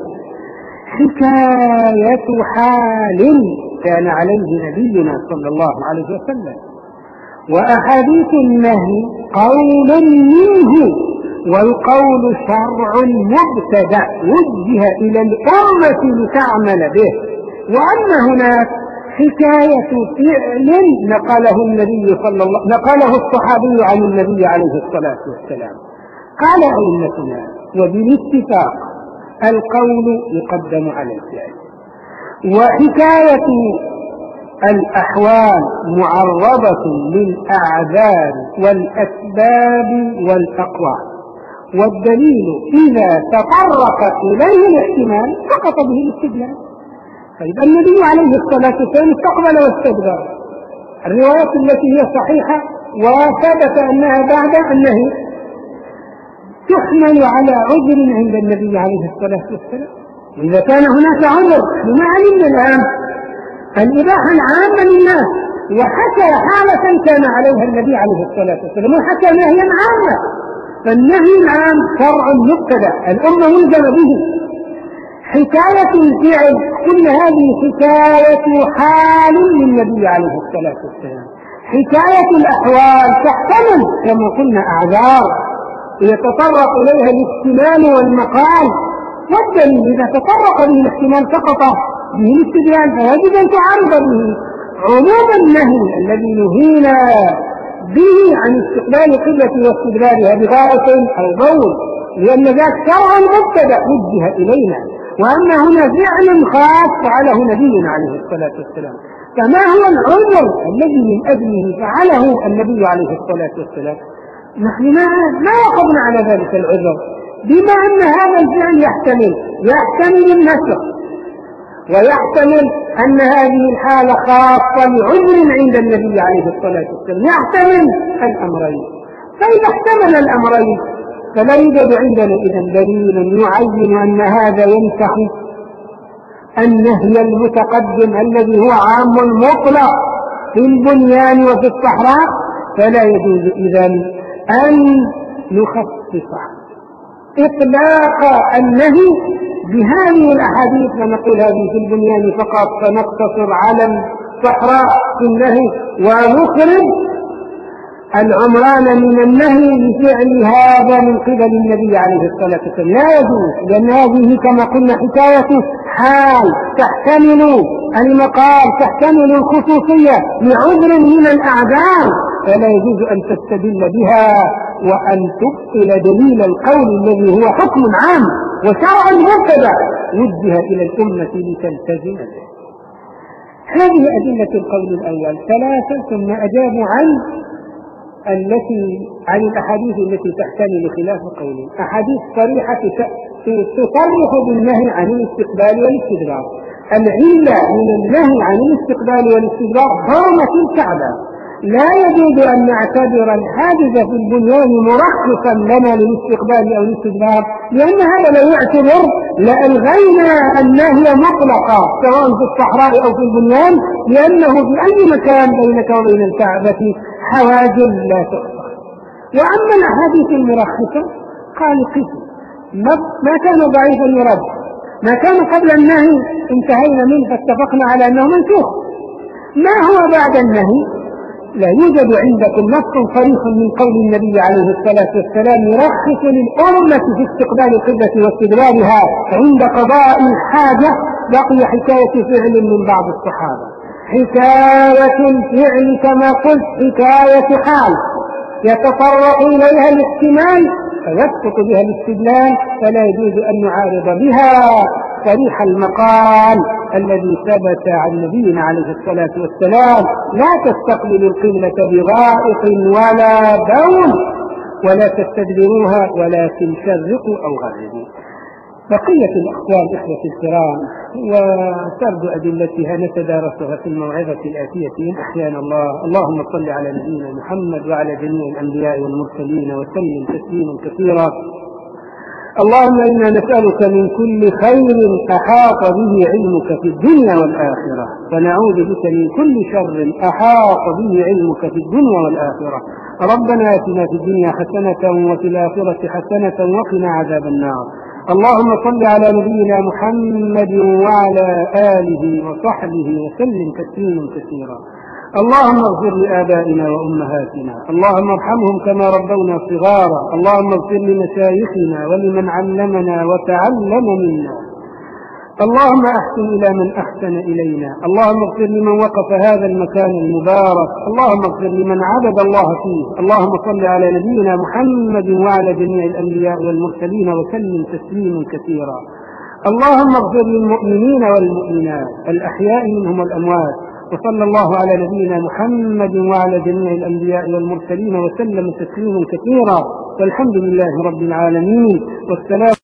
حكاية حال كان عليه نبينا صلى الله عليه وسلم. وأحاديث النهي قول منه، والقول شرع مبتدأ وجه إلى الأمة لتعمل به. وأما هناك حكاية فعل نقله النبي صلى الله نقله الصحابي عن النبي عليه الصلاة والسلام. قال أئمتنا وبالاتفاق القول يقدم على الفعل، وحكاية الأحوال معرضة للأعذار والأسباب والأقوال، والدليل إذا تطرق إليه الاحتمال سقط به الاستدلال. طيب النبي عليه الصلاة والسلام استقبل واستدبر. الروايات التي هي صحيحة وثبت أنها بعد النهي تحمل على عذر عند النبي عليه الصلاة والسلام. إذا كان هناك عذر بما علمنا الآن الإباحة العامة للناس، وحكى حالة كان عليها النبي عليه الصلاة والسلام وحكى نهيا عاما، فالنهي العام شرع مبتدأ الأمة ملزمة به. حكاية الفعل كل هذه حكاية حال للنبي عليه الصلاة والسلام. حكاية الأحوال تحتمل كما قلنا أعذار يتطرق إليها الاحتمال والمقال، والدليل إذا تطرق به الاحتمال سقط به الاستدلال، فيجب أن تعرض به. عموم النهي الذي نهينا به عن استقبال القبلة واستدبارها بغائط أو بول، لأن ذاك شرع مبتدأ وجه إلينا، وأما هنا فعل خاص فعله نبينا عليه الصلاة والسلام. فما هو العذر الذي من أجله فعله النبي عليه الصلاة والسلام؟ نحن ما وقفنا على ذلك العذر، بما أن هذا الفعل يحتمل يحتمل النسخ، ويحتمل أن هذه الحالة خاصة لعذر عند النبي عليه الصلاة والسلام، يحتمل الأمرين. فإذا احتمل الأمرين فلا يوجد عندنا إذن دليل يعين أن هذا ينسخ النهي المتقدم الذي هو عام مطلق في البنيان وفي الصحراء. فلا يجوز إذن أن نخصص إطلاق النهي بهذه الأحاديث ونقول هذه في البنيان فقط، فنقتصر على الصحراء في النهي ونخرج العمران من النهي لفعل هذا من قبل النبي عليه الصلاة والسلام. لا يجوز، لأن هذه كما قلنا حكاية حال تحتمل المقال، تحتمل الخصوصية لعذر من الأعذار، فلا يجوز أن تستدل بها وأن تبطل دليل القول الذي هو حكم عام وشرع مبتدأ وجه إلى الأمة لتلتزم به. هذه أدلة القول الأول ثلاثة، ثم أجابوا عن التي عن الأحاديث التي تحتمل خلاف قولهم. أحاديث صريحة تصرح بالنهي عن الاستقبال والاستدبار. العلة من النهي عن الاستقبال والاستدبار حرمة الكعبة. لا يجوز أن نعتبر الحاجز في البنيان مرخصا لنا للاستقبال أو الاستدبار، لأن هذا لو يعتبر لألغينا النهي مطلقا سواء في الصحراء أو في البنيان، لأنه في أي مكان بينك وبين الكعبة حواجز لا تحصى. وأما الأحاديث المرخصة قال قسم ما كان ضعيفا يرد، ما كان قبل النهي انتهينا منه فاتفقنا على أنه منسوخ، ما هو بعد النهي لا يوجد عندكم نص صريح من قول النبي عليه الصلاة والسلام يرخص للأمة في استقبال القبلة واستدبارها عند قضاء الحاجة. بقي حكاية فعل من بعض الصحابة، حكاية الفعل كما قلت حكاية حال يتطرق إليها الاحتمال فيسقط بها الاستدلال، فلا يجوز أن نعارض بها صريح المقال الذي ثبت عن نبينا عليه الصلاة والسلام: لا تستقبلوا القبلة بغائط ولا بول ولا تستدبروها ولكن شرقوا أو غربوا. بقية الأقوال إخوة الكرام وسرد أدلتها نتدارسها في الموعظة الآتية إن أحيانا الله. اللهم صل على نبينا محمد وعلى جميع الأنبياء والمرسلين وسلم تسليما كثيرا. اللهم إنا نسألك من كل خير أحاط به علمك في الدنيا والآخرة، ونعوذ بك من كل شر أحاط به علمك في الدنيا والآخرة. ربنا آتنا في الدنيا حسنة وفي الآخرة حسنة وقنا عذاب النار. اللهم صل على نبينا محمد وعلى آله وصحبه وسلم تسليما كثيرا. اللهم اغفر لآبائنا وأمهاتنا، اللهم ارحمهم كما ربونا صغارا، اللهم اغفر لمشايخنا ولمن علمنا وتعلم منا، اللهم أحسن إلى من أحسن إلينا، اللهم اغفر لمن وقف هذا المكان المبارك، اللهم اغفر لمن عبد الله فيه. اللهم صل على نبينا محمد وعلى جميع الأنبياء والمرسلين وسلم تسليما كثيرا. اللهم اغفر للمؤمنين والمؤمنات الأحياء منهم والأموات، وصلى الله على نبينا محمد وعلى جميع الأنبياء والمرسلين وسلم تسليما كثيرا، والحمد لله رب العالمين، والسلام